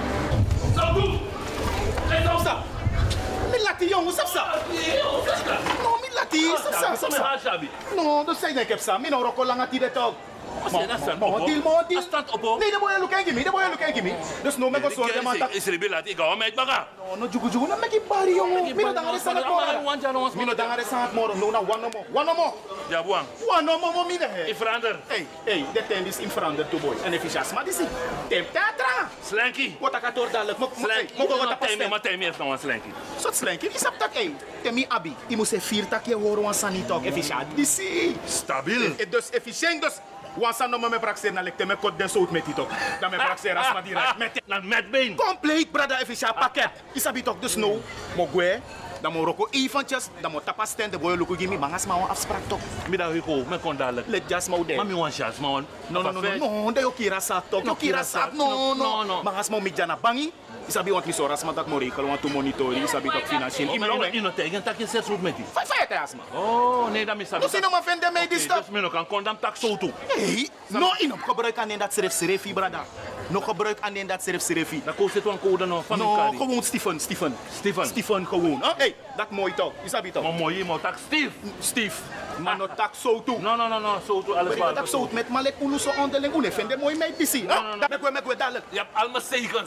Hey, zo sta. Milati jongen, sapsa. No, milati, sapsa. No, dat zei ik heb sa. Mino roko lang ati detok. Modil. Stand op. Nee, dan moet je look at me. Dus no me go so de mata. Is er bilati ik ga met baga. No, jugu na me ki bari jongen. Mino dangare sanat moro. Mino dangare sanat moro. No, na one no more. Ja, buang. One no more mine. In verander. Hey, de tem is in verander to boy. En efficiënt, maar dis. Tem teatra. Slanky. Wat ik door dadelijk. Slanky. Maar temi heeft nog een slanky. Zot slanky. Is dat tak, hey? Temi abi. Die moet 4 takje horen van Sanitok. Efficiënt. Die stabiel. Dus efficiënt dus. Wansa no me praxeer na lekte me kot den sout met die toch. Dan me praxeer asma direct. Met been. Compleet brada efficiënt pakket. Isabi toch dus no. Mogwe. Dan moet roko eventjes, dan moet tapas stand, de boy luku gimi, mangas maar een afspraak toch. Middag Hugo, me kon dadelijk. Let just maar de. Mami one chance, man. No, de okira sak toch. Okira sak, no. Mangas maar met jana bangi. Isabi want mi soras maar tak morekel, want to monitori, isabi toch financieel. Je no tegen tak je zet roet met die. Fai te asma. Oh, nee, dat misabi. Dus je no maar vende mij die stap. Dus me no kan kondam tak zo toe. Hey, no ino gebruik aan dat serefi brada. Nog gebruik aan dat serefi. Dat kost het wel een code nog van elkaar. No, gewoon Stephen gewoon. Hey, dat mooi toch. Isabi toch. Maar mooi, maar tak Steve. Maar no tak zo toe. No, zo toe alles waar. Tak zo met malek unu zo onderling unu vende mooi mee disi. Dat me kwe dadelijk. Je hebt al mijn zegens.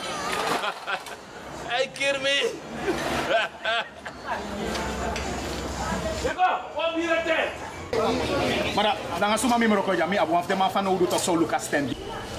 Hey, Kirmi. Kom hier het tijd. Maar dan gaan we met elkaar jammer. Abu afde maar van hoe doet zo Lucas Stanley.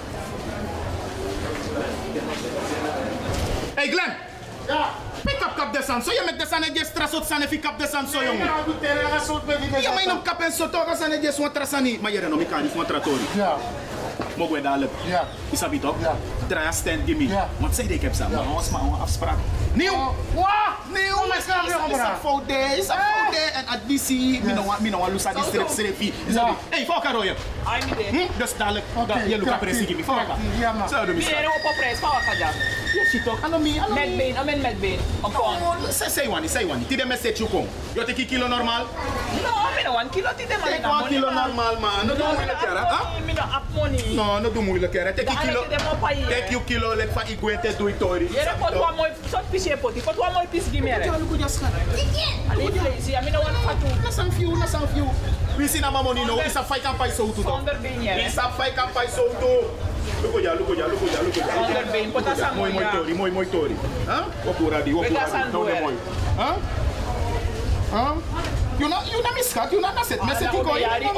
Hey Glenn. Ja. Pick up kap de san. So je met de san en je strasot san en pick up de san so jongen. Ja, maar in een kap en so toch san en je so trasani. Maar je ren om ik kan niet van tratori. Ja. Mogen we dadelijk? Ja. Isabi toch? Ja. Draai stand gimme. Ja. Want zeg ik heb samen. Maar ons maar een afspraak. Nieuw! Nieuw! Is een fout daar. Is een fout daar. En additie. Mi no lusa die strefi. Hey, foka roye. Ai mi de. Dus dadelijk. Je luka presi gimme. Foka. Ja man. Zo doe mi er op prijs. Foka ja. Je ziet toch? Ano mi. Met been. Amen met been. Say one. Tide me set you kom. Je take kilo normal? No, mi no 1 kilo tide man. Take 1 kilo normal man. No do moeilijk hè? Mi no up money. No do moeilijk hè. Take kilo. Take you kilo let van igwete do itori. Je repot wa mooi soort pisje poti. Pot wa mooi pis gimme re. Ali place. Mi no want fatu. Na san few. We see na money no. Isa fight kan pai so tu. Onder been here. Isa fight kan pai so tu. Luko ja. Onder been. Pota sang Mooi tori. Huh? Opura di. No de mooi. Huh? You na miskat, you na set. Me set ko.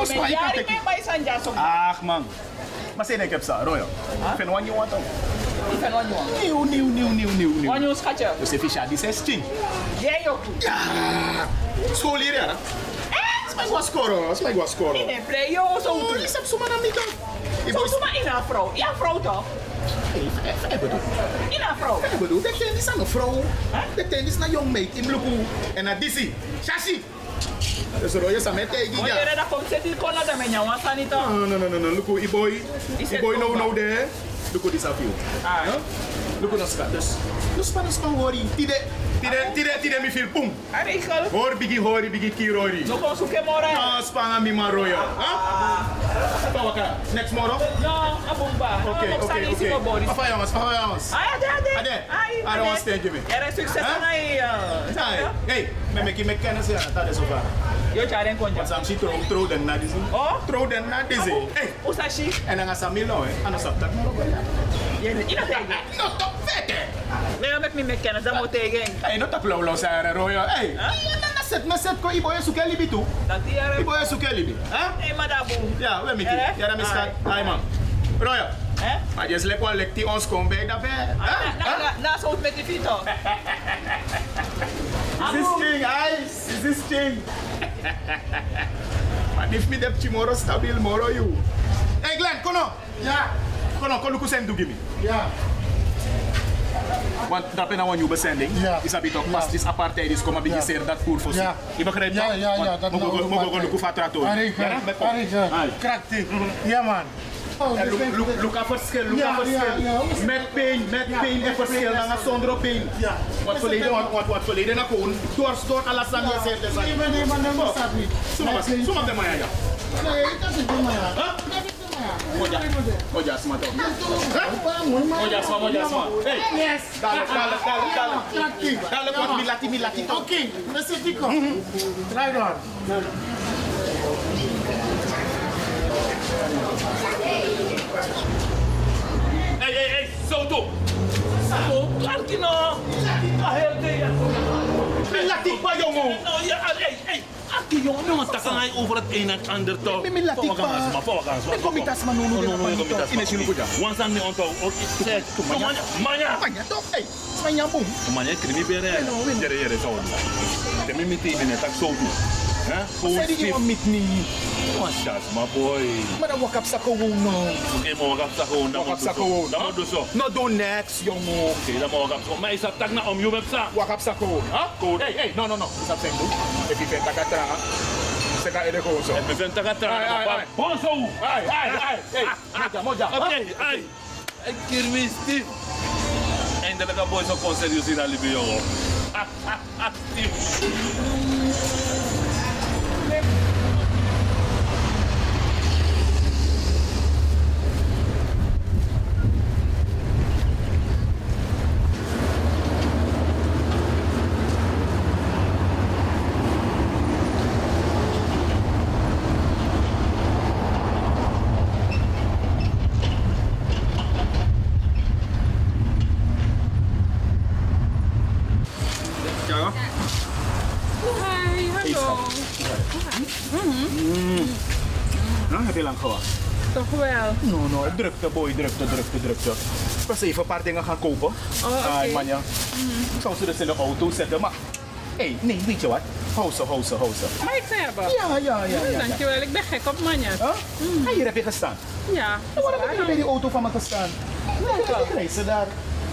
Ah man. Maar zeg ik heb ça, Royal. Fen wan you want to? Fen wan you want? Nieuw. Wan you schatje? Dus even ja, die 16. Ja, joh. Ja. School hier, hè? Smijt was scoren. Nee, play joh, zo. Oh, die zijn zomaar naar mij dan. Zo maar in haar vrouw. Ja, vrouw toch? Ik bedoel. In haar vrouw? Ik bedoel, dat is aan een vrouw. Dat is naar jong meid. In Luku. En naar Dizzy. Shashi. Dus Royal is aan mij tegen. Maar je dat komt zitten in Canada met jou, want dat niet toch? No. Luku, Iboy no there. Luku disappear. Luku no skat. Dus panas kan worry. Tide mi feel pum. Regel. Hoor bigi kirori. No kon zoeken morgen. No, spanga mi ma Royal. Pawaka. Next morning? No, abumba. Okay. Papa jongens. Ade. I don't want to stand you me. Er is succes aan hij. Hey, me kennis ja, dat is over. Yo charen konja. Want sam si tro den na disi. Oh? Tro den na disi. Hey, usashi. En dan sa milo ano sa tak mo. Ina tegen. No, top vete. Nee, met me kennis, dat moet tegen. Hey, no tak lo sa Royal. Hey. Na set ko iboy su kelibi tu. Dat die er. Iboy su kelibi. Hey, madabu. Ja, we miki. Ja, dat miskat. Hey man. Royal. Maar je slecht wel lekti ons kom bij daarbij. Na zo met die vito. Is this thing? Maar if me dep tomorrow stabil moro you. Hey Glenn, kono. Ja. Kono luku sem do gimme. Ja. Want dat ben nou een nieuwe zending. Ja. Is dat toch pas is apartheid is komen beginnen dat voer voor zich. Je begrijpt dat? Ja. Dat mogen luku fatrator. Krachtig. Ja man. Luka verschil. Met pijn en verschil dan zonder pijn. Wat verleden naar gewoon. Door Alassane zegt het. Nee, maar dat staat niet. Zomaar de man ja. Nee, dat is de man ja. Oja, sma toch. Oja, sma. Hey. Yes. Dale wat milati. Oké, let's see Tico. Right on. Hey, zo toe. Arkino. Milati pa jongen. No, ja, hey. Aki, jongen, tak kan hij over het een en ander toch. Mimi lati pa. Ik kom niet als man nu in het jullie goed. Once aan me onthoud. Zeg, manja. Manja toch? Hey, manja boom. Manja, ik niet meer. Jere, zo. De Mimi tegen het tak zo doen. Zeg die iemand met niet. Maar boy. Maar dan wakap sa gewoon nou. Oké, maar wakap sa gewoon. Wakap sa gewoon. Dan moet zo. No do next, jongen. Oké, dan moet wakap sa. Maar is dat tak na om je web sa? Wakap sa gewoon. Hey, no. Is dat zijn doen? If you vindt dat ik traag. Zeg ik eerder gewoon zo. If you vindt dat ik traag. Bonzo. Hey. Moja. Oké, hey. Ik kermis die. Eindelijk een boy zo kon serieus in Alibi, jongen. Heb je lang gewacht? Toch wel? No, drukte boy, drukte. Ik was even een paar dingen gaan kopen. Oké. Manja. Ik zou ze dus in de auto zetten, maar... Hey, nee, weet je wat? Hou ze. Mag ik ze hebben? Ja. Dankjewel, ik ben gek op manja. Hier heb je gestaan. Ja. Waarom heb je bij die auto van me gestaan? Ik reis ze daar.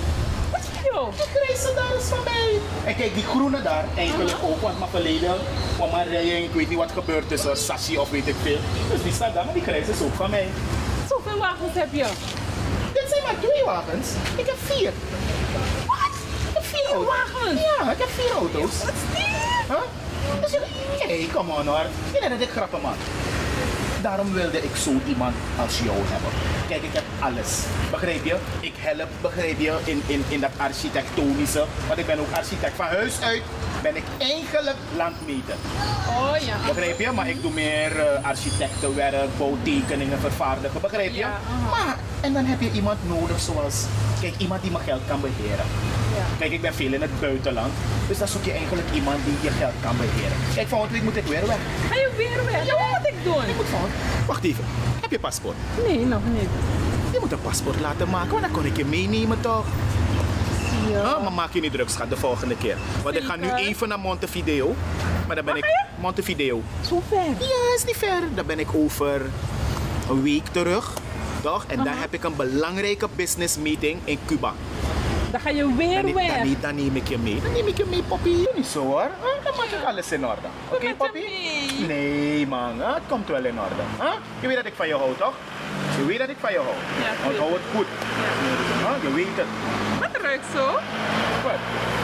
Ik reis ze daar is van mij. En kijk, die groene daar, eigenlijk ook, want mijn verleden, van mijn rijden, ik weet niet wat gebeurd is, Sashi of weet ik veel. Dus die staat daar, maar die grijs is ook van mij. Zoveel wagens heb je? Dit zijn maar 2 wagens. Ik heb 4. Wat? Ik heb 4 auto's. wagens? Ja, ik heb 4 auto's. Wat is dit? Huh? Dus hey, come on hoor. Je denkt dat ik grappen maak. Daarom wilde ik zo iemand als jou hebben. Kijk, ik heb alles. Begrijp je? Ik help, begrijp je, in dat architectonische. Want ik ben ook architect. Van huis uit ben ik eigenlijk landmeter. Oh ja. Begrijp je? Maar ik doe meer architectenwerk, bouwtekeningen, vervaardigen. Begrijp je? Ja, maar, en dan heb je iemand nodig zoals, kijk, iemand die mijn geld kan beheren. Ja. Kijk, ik ben veel in het buitenland. Dus dan zoek je eigenlijk iemand die je geld kan beheren. Kijk, volgende week moet ik weer weg. Ga je weer weg? Ja, wat moet ik doen? Ik moet wacht even. Heb je paspoort? Nee, nog niet. Je moet een paspoort laten maken, want dan kon ik je meenemen toch? Ja. Maar maak je niet druk, schat, de volgende keer. Want ik ga nu even naar Montevideo. Maar dan ben ik... Montevideo. Zo ver? Ja, is niet ver. Dan ben ik over een week terug. Toch? En dan heb ik een belangrijke business meeting in Cuba. Dan ga je weer weg. Dan neem ik je mee. Dan neem ik je mee, Poppy. Niet zo hoor. Dan maak ik alles in orde. Oké, Poppy? Nee, man. Het komt wel in orde. Je weet dat ik van je hou, toch? Je weet dat ik van je hou. Ja, onthoud het goed. Ja. Je weet het. Wat ruikt zo? Wat?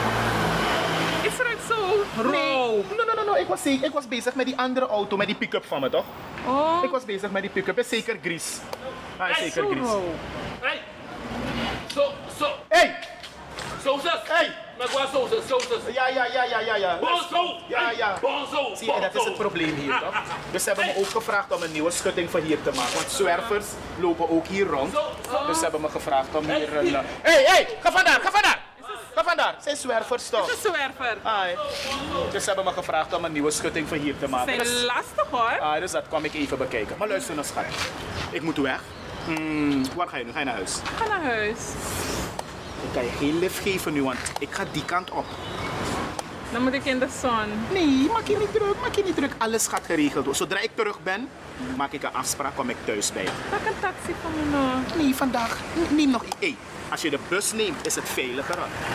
Het ruikt zo rauw. Nee. Ik was bezig met die andere auto, met die pick-up van me, toch? Oh. Ik was bezig met die pick-up. Is zeker Gries. Is zeker Gries. Hey! Zo! Hey! Sousas! Hey! Maar wat sousas? Ja. Bonzo! Ja. Bonzo! Zie je, dat is het probleem hier, toch? Dus ze hebben me ook gevraagd om een nieuwe schutting voor hier te maken. Want zwervers lopen ook hier rond. Dus ze hebben me gevraagd om hier een... Hey! Ga vandaar! Zijn zwervers toch? Het is een zwerver. Dus ze hebben me gevraagd om een nieuwe schutting voor hier te maken. Dat is lastig hoor. Dus dat kwam ik even bekijken. Maar luister nou, schat. Ik moet weg. Waar ga je nu? Ga je naar huis? Ga naar huis. Ik kan je geen lift geven nu, want ik ga die kant op. Dan moet ik in de zon. Nee, maak je niet druk. Alles gaat geregeld worden. Zodra ik terug ben, maak ik een afspraak, kom ik thuis bij je. Pak een taxi van me nog. Nee, vandaag. Neem nog... Hey, als je de bus neemt, is het veiliger.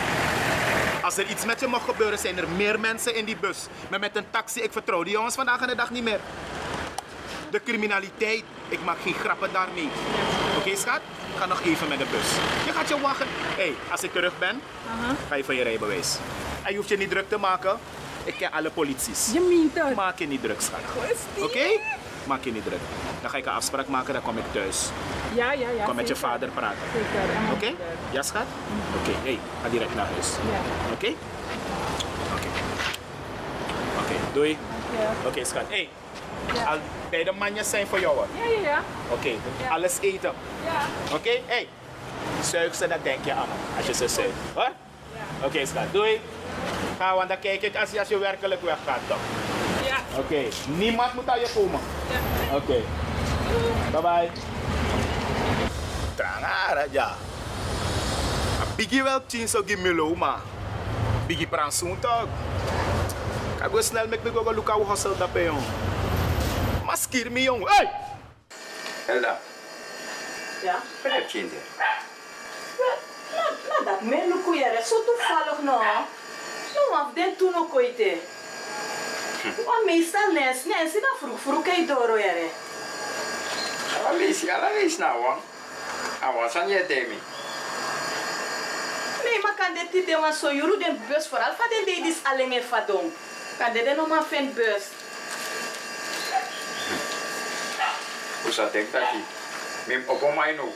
Als er iets met je mag gebeuren, zijn er meer mensen in die bus. Maar met een taxi, ik vertrouw die jongens vandaag aan de dag niet meer. De criminaliteit, ik maak geen grappen daarmee. Oké, schat? Ga nog even met de bus. Je gaat je wachten. Hey, als ik terug ben, ga je van je rijbewijs. En je hoeft je niet druk te maken. Ik ken alle polities. Je meent het. Maak je niet druk, schat. Oké? Maak je niet druk. Dan ga ik een afspraak maken, dan kom ik thuis. Ja. Kom met je vader praten. Zeker. Oké? Ja, schat? Oké, hey, ga direct naar huis. Ja. Oké, doei. Oké, schat. Hey, al beide manjes zijn voor jou, hoor. Ja. Oké, alles eten. Ja. Oké, hey. Zuig ze, dat denk je aan, als je ze zuigt. Hoor? Oké, schat. Doei. Ga, want dan kijk ik als je werkelijk weggaat, toch? Ja. Oké, niemand moet aan je komen. Oké. Bye bye. Trangara, ja. Biggie wel tien zo gimelo, maar. Biggie pransoen toch. Kan we snel met me go look how hustle dat bij jong. Maskier me jong. Hey! Elda. Ja? Blijf kinderen. Nou, dat men nu koeien, zo toevallig nog. Nou, af den toen ook ooit. Want meestal Nancy dat vroeg kan je door jaren. Alla lees nou, hoor. Awas aan je temi. Nee, maar kan dit niet doen, zo jullie den bus vooral van de ladies alleen maar vadon. Kan dit nog maar vinden bus? Hoe zou ik dat hier? Mim op mij nu.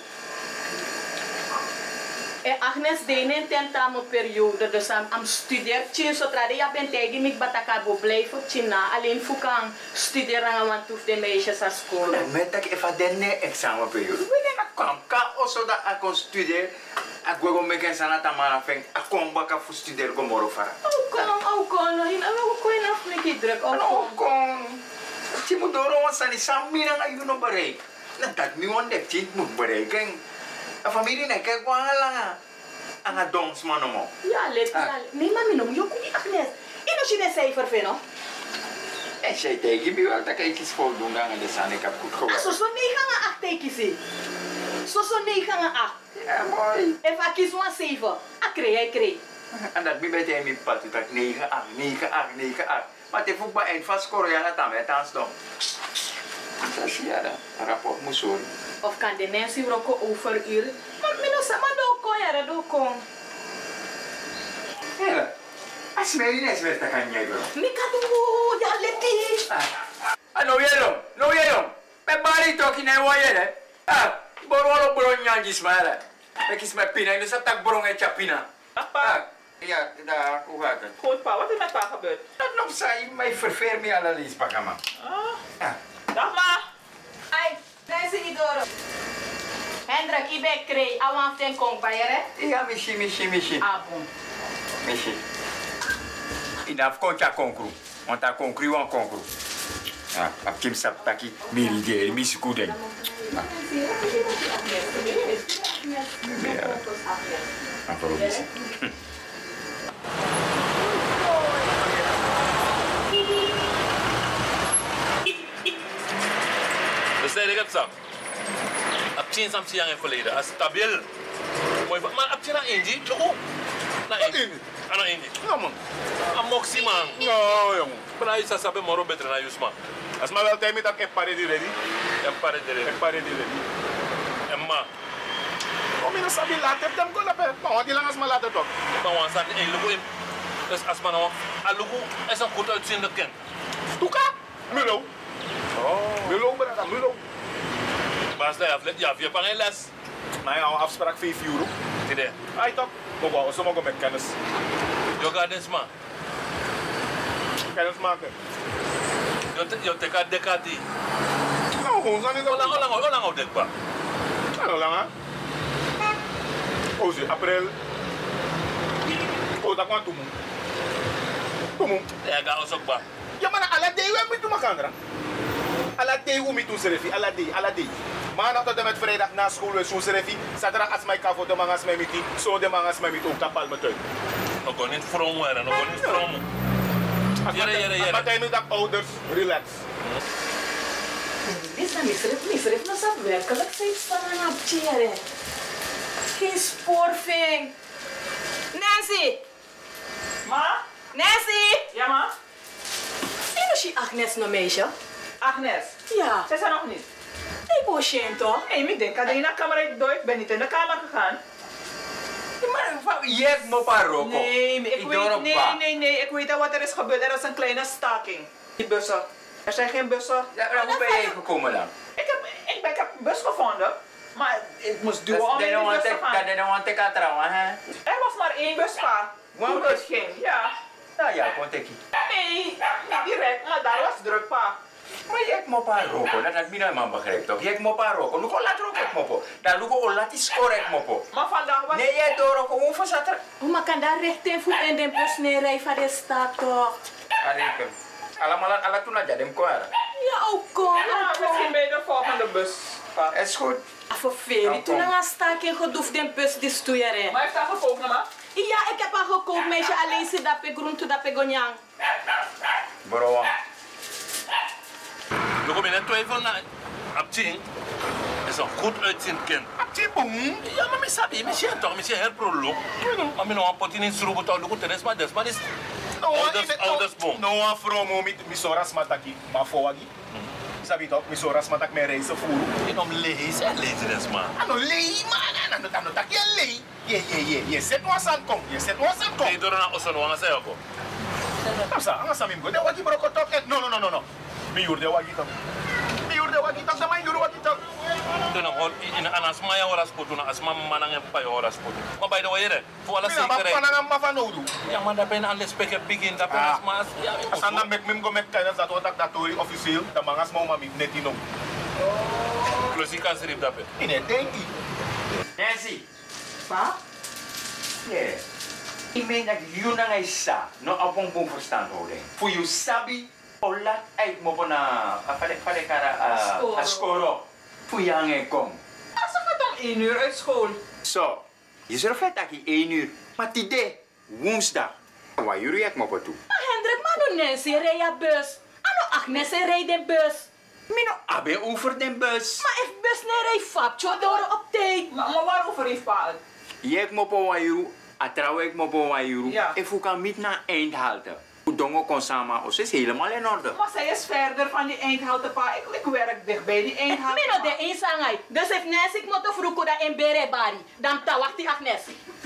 Agnes deed een tentamenperiode, dus am studeer tien zodra je bent tegen mij batakabo blijf op China. Alleen voekan studeren want hoef de meisjes aan school. Met dat even de examenperiode. We gaan kwam kan also dat ik kon studeren. Ik wil me geen sana tamara feng. Ik kom bakken voor studeren kom morgen varen. Ook kon, we kunnen af met je druk. Ook kon. Je moet door ons zijn die samen aan je nog bereiken. Dat nu on de tien moet bereiken. A familie ne kijk wel lang aan het dons man om. Ja, let. Nee, maar minum, je kunt niet Agnes. En als je een cijfer vindt, no? En zij tegen me wel dat ik iets voldoen aan de zand. Ik heb goed gehoord. Zo 9 aan 8 tekens. Zo 9 aan 8. Ja, mooi. Even kies een 7. Ik kreeg. En dat bij mij mijn pad dat 9 8. Maar het voetbal eind van scoren ja dat met aan stom. Dat is ja dat rapport moet zo. Of kan de mensen roken overuur? Maar minus maar doe kon. Ja. Als mij niet eens met dat kan jij bro. Mika doe ja leti. No yellow. Met bari talking en wire. Borolo bronjanji smara. Ik is mijn pina, dus dat tak brong en chapina. Ja, daar, hoe gaat het? Goed pa, wat is met pa gebeurd? Dat nog zei, mij verveer me alle lees, pakama. Ja. Dag ma. Ai, mensen idoro. Hendrik, ik ben kreeg. I want ten kong bij je, ja, misschien. Ah, bon. Misschien. Inaf kontja konkru. Want dat konkru aan konkru. Ja, op Kim Saptaki, Mirigeri, Misukuden. Dus ik heb gezegd, ik heb geen jaar verleden, als stabiel. Maar heb je naar Indie? Naar Indie? Naar Indie? Ja man. Aan Moxie man. Ja jong. Maar hij is dat sabi moro beter naar Jusma. Als maar wel tijd met dat ik pare die ready. Ik pare die ready. En ma. Om je nou sabi later dan kon dat maar wat die lang als maar later toch. Maar want dat een lugu in. Dus als man nou, een lugu is een goed uitziende kind. Tuka? Mulo. Mulo brada, Mulo. Maar als hij aflet, ja, je hebt een les. Maar ja, afspraak 5 euro. Idee. Hij top. Kom wel, zo mogen met kennis. Je gaat eens man. Kennis maken. Je teka dekati. Nou, hoe zijn het? Hoe lang dekpa? Hoe lang hè? Ozie, april. Oh, dat kwam toen. Ja, ga ons ook ba. Ja, maar alle day we moeten maken. Alle day we moeten serefi, alle day. Maandag tot en met vrijdag na school we zo'n serefi. Zaterdag als mijn kafo de mangas mij met die, zo de mangas mij met ook dat palme tuin. Nog gewoon niet vroom worden, nog gewoon niet vroom. Jere. Maar hij nu dat ouders, relax. Dit is misref, maar dat werkelijk steeds van een aptjere. Geen spoorving. Nancy! Ma? Nancy! Ja ma? Is je Agnes nog meisje? Agnes? Ja. Ze zijn nog niet. Ik ben shame toch? Nee, ik denk dat je naar de kamer door. Ik ben niet in de kamer gegaan. Maar je hebt me paar roko. Nee, ik weet wat er is gebeurd. Er is een kleine staking. Die bussen. Er zijn geen bussen. Ja, hoe ben je gekomen dan? Ik heb een bus gevonden. Maar ik moest duwen om in die bus te gaan. Dat want ik had trouwen, hè? Er was maar 1 bus, pa. Hoe bus ging, ja. Nou ja, kon ik. Nee, niet direct, maar daar was druk, pa. Maar je hebt me paar roko, dat had mijn man begrepen toch? Je hebt me paar roko. Luko laat roko ik mopo. Dan luko laat is correct mopo. Maar vandaag was... Nee, jij door roko, hoe zat er? Hoe maar kan daar recht in voet in de bus neerrijden van de stad toch? Areken. Allemaal alla toen aja dem kwara. Ja, ook kom. Misschien bij de volgende bus. Is goed. Vervelend. Toen aan staking gedoefd in bus die sturen. Maar heeft dat gekookt, mama? Ja, ik heb al gekookt, meisje. Alleen zit dat ik groente dat ik gonjang. Bro. Je komt in een twijfel naar Abtien. Is een goed uitziend kind. Abtien boem? Ja, maar ik sabi, misschien toch, misschien heel prolo. Maar ik nog een potje in sroepen toch, doe het maar des, maar is ouders boom. No one from misoras mataki, maar voorwagi. Sabi toch, misoras matak me reizen voeren. Je noemt lees en lees des man. Ano lei man, ano tak je lei. Je zet was aan kom, je zet was aan kom. Je door naar Osso wanga zei ook. Tapsa, anga samim go, de wagi broko tok. No. Mi yurde wagi tok. Mi yurde wagi tok, sama yurde wagi tok. Toen nog in een asmaya horas putu, na asma manang en payo horas putu. Maar by the way, voor alle zekerheid. Mina, maar panang mafanodu. Ja, maar daar ben aan de spek begin, daar ben asma. Als aan dan met mim go met kaya dat wat dat tori officieel, dan mangas mo mami net inom. Klosi kan serif dape. Ine denki. Nancy. Pa? Ja. Ik meen dat jullie naar isa, no op een boom verstandhouding. Voor je sabi, olat uit mo na, afale kara askoro. Voor je hangen kom. Als ze gaat om 1 uur uit school. Zo, je zegt dat je 1 uur, maar die woensdag. Waar jullie het moppen toe? Maar Hendrik, maar nu Nancy rijdt bus. Ano Agnes rijdt de bus. Mino abe over de bus. Maar if bus ne rijdt fapcho door op tijd. Maar waarover heeft pa het? Je hebt moppen waar jullie, atrouw ik moppen waar jullie. Ja. En voor kan niet naar eindhalte. Dongo kon samen, os is helemaal in orde. Maar zij is verder van die eindhalte, pa. Ik werk dicht bij die eindhalte. Mino de eensangai. Dus if Nancy ik moet vroegen dat in Berebari. Dan tawak die Agnes.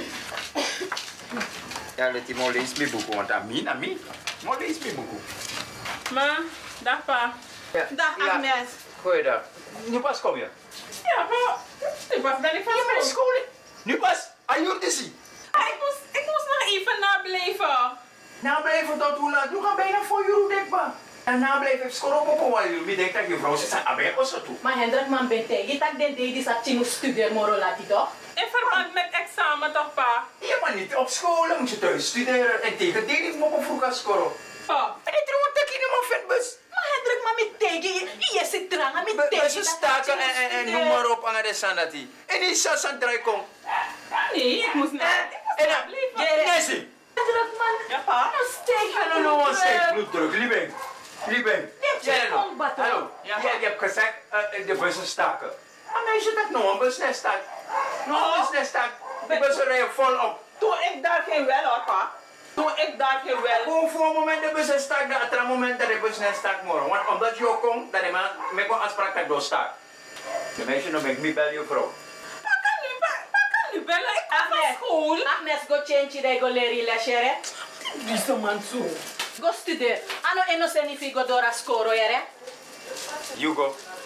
Ja, let die maar lees mijn boek, want Ami. Maar lees mijn boek. Ma, dag pa. Ja. Dag Agnes. Goeiedag. Nu pas kom je. Ja, pa. Nu pas ben ik van school. Nu pas? Ayur desi. Ik moest nog even nablijven. Nablijven tot hoe laat? Nu gaan bijna voor jullie dekba. En nablijven heeft score op waar jullie denkt dat je vrouw zit aan abe of zo toe. Maar Hendrik man bent tegen dat den deed dat je moet studeren morolati toch? In verband met examen toch pa? Ja, maar niet op school. Dan moet je thuis studeren. En tegen die niet op vroeg gaan scoren. Pa. En ik trouwens dat je niet meer vet bus. Maar Hendrik man met tegen je zit drang met tegen. Bussen staken en noem maar op aan de sanati. En die sas aan het komen. Nee, ik moest naar. En dan, Nancy. Hendrik man. Ja pa. Nou steek je nog een steek bloeddruk. Liebing. Hallo. Ja, je hebt gezegd de bussen staken. Maar meisje dat nog een bus net staat. Nog een bus net staat. De bussen rijden volop. Toen ik daar geen wel hoor pa. Toen ik daar geen wel. Gewoon voor een moment de bussen staat, dat het moment dat de bus net staat morgen. Want omdat je ook komt, dat ik met een afspraak dat door staat. De meisje nog ben ik niet bij je vrouw. Nu bellen, ik ga naar school. Agnes go change de go leren lesje. Die is een man zo. Go studeren. Ano eno figo dora scoro jere. You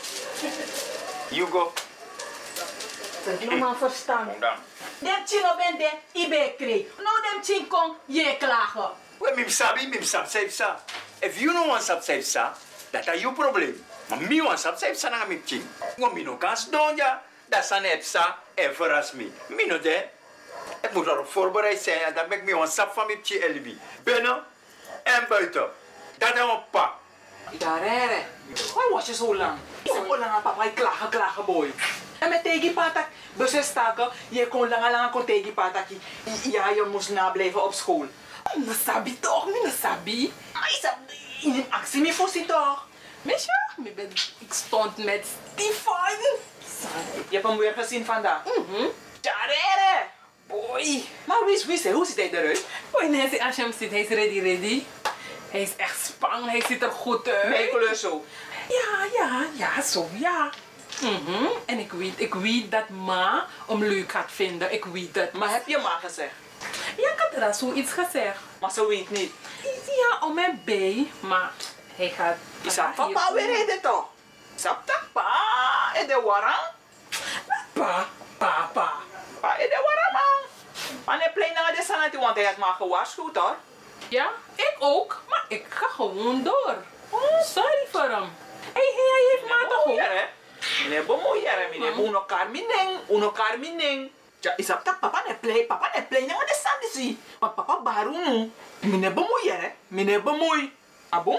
go. No man verstand. Dem chino bende ibe kree. No dem chin kon je klagen. Well, mim sabi safe sa. If you don't want safe sa, that is your problem. Maar me want safe sa na mim chin. Want me no kans donja. Dat is net sa en verras me. Me no de. Ik moet erop voorbereid zijn en dan ben ik me een sap van mijn tje Elbi. Binnen en buiten. Dat is een pa. Ja, Rere. Waarom was je zo lang? Zo lang aan papa, ik klagen, boy. En met tegen patak, bussen staken, je kon lang kon tegen patak. Ja, je moest nablijven op school. Mijn sabi toch, mijn sabi. Maar je in een actie me voor toch? Weet je, ik stond met Stefan. Je hebt hem weer gezien vandaag? Ja, Rere. Boy. Maar wie is hij? Hoe ziet hij eruit? Boy, Nancy, als je hem ziet, hij is ready. Hij is echt spang, hij ziet er goed uit. Mijn kleur zo. Ja, zo, ja. En ik weet dat ma hem leuk gaat vinden, ik weet het. Maar heb je ma gezegd? Ja, ik had er al zoiets gezegd. Maar ze weet niet. Ja, om en bij, maar hij gaat... Is dat papa weer reden toch? Sapta? Pa, is de warang? Pa. Pa, is de warang man? Maar hij plein naar de sanati, want hij had maar gewaarschuwd hoor. Ja, ik ook, maar ik ga gewoon door. Oh, sorry voor hem. Hij heeft maar toch ook. Meneer bemoeier, meneer uno carmining. Ja, is dat papa ne play naar de sanati. Maar papa baru nu. Meneer bemoei. Abon?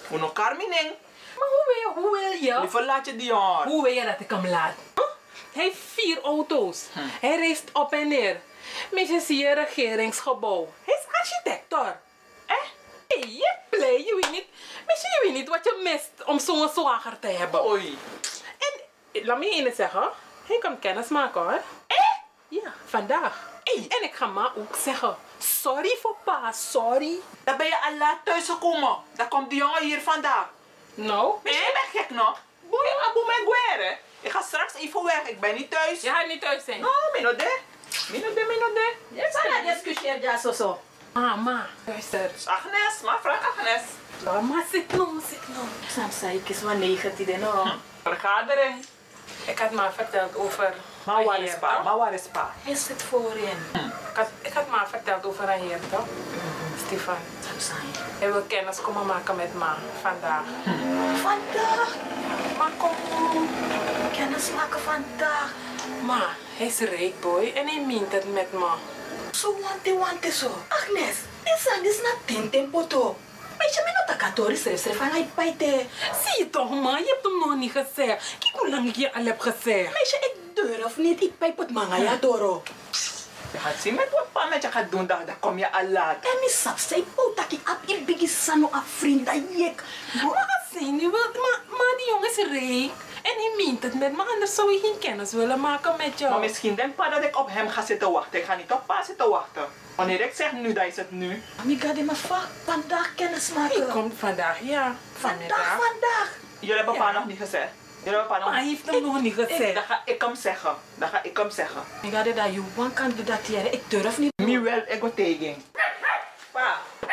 Uno Carmining. Maar hoe wil je? Liever laat je die jongen. Hoe wil je dat ik hem laat? Hij heeft 4 auto's. Hij reist op en neer. Misschien zie je regeringsgebouw. Hij is architect hoor. Hey, je blij, je weet niet. Misschien je weet niet wat je mist om zo'n zwager te hebben. Oei. En laat me je eens zeggen, hij kan kennis maken hoor. Ja, vandaag. En ik ga ma ook zeggen, sorry voor pa, sorry. Dan ben je al laat thuis gekomen. Dan komt die jongen hier vandaag. Nou? Je bent gek nog. Boeien, aboe mijn guère. Ik ga straks even weg, ik ben niet thuis. Je gaat niet thuis zijn? No, minode. Yes, ik discussieer ja zo. Ma, luister. Agnes, ma vraag Agnes. Ma, zit nou. Soms zei ik eens wat negatief, no. Vergadering. Ik had ma verteld over... Maar waar is pa? Hij zit voorin. Ik had ma verteld over een heer, toch? Stefan. Hij wil kennis komen maken met ma vandaag. Vandaag? Maar kom op. Kennis maken vandaag. Ma, hij is rijk boy en hij meent het met ma. Zo want zo. Agnes, dit is not tempo to. Maar je bent nog een schrijf van hij paite. Zie je toch ma, je hebt hem nog niet gezegd. Kijk hoe lang ik je al heb gezegd. Meisje, ik durf niet, ik pijp het manga ja doro. Je gaat zien met wat pa met je gaat doen, dan kom je al laat. En mi sap say dat ik ab in biggie sano a vriend dat jek. Maar die jongen is rijk. En hij meent het met me, anders zou je geen kennis willen maken met jou. Maar misschien denk pa dat ik op hem ga zitten wachten. Ik ga niet op pa zitten wachten. Wanneer ik zeg nu, dan is het nu. Amiga, die maar vandaag kennis maken. Hij komt vandaag, ja. Vandaag. Jullie hebben pa nog niet gezegd. Maar hij heeft hem nog niet gezegd. Dan ga ik hem zeggen. Ik ga dat je one kan doen dat hier. Ik durf niet. Nu wel, ik ga tegen. Pa.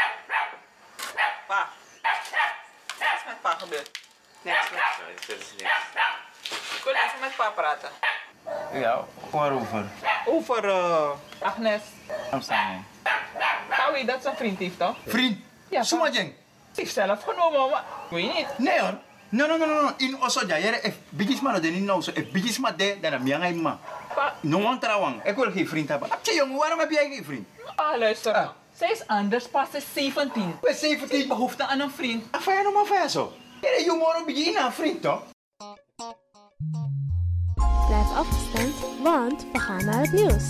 Wat is met pa gebeurd? Niks. Ik wil even met pa praten. Ja, waarover? Over Agnes. Amsterdam. Kau dat zijn vriend heeft toch? Vriend? Ja. Sumajeng? Ze heeft zelf genomen, maar weet je niet. Nee hoor. No. In Osoja, if bigisma no deni no so, if bigisma de, dan heb je geen man. No one trawang. Ik wil geen vriend hebben. Abtje jongen, waarom heb jij geen vriend? Luister. Zij is anders, pas is 17. Bij 17? Ze behoefte aan een vriend. Afijn nog maar ver zo. Je jongen begin een vriend toch? Blijf afgestemd, want we gaan naar het nieuws.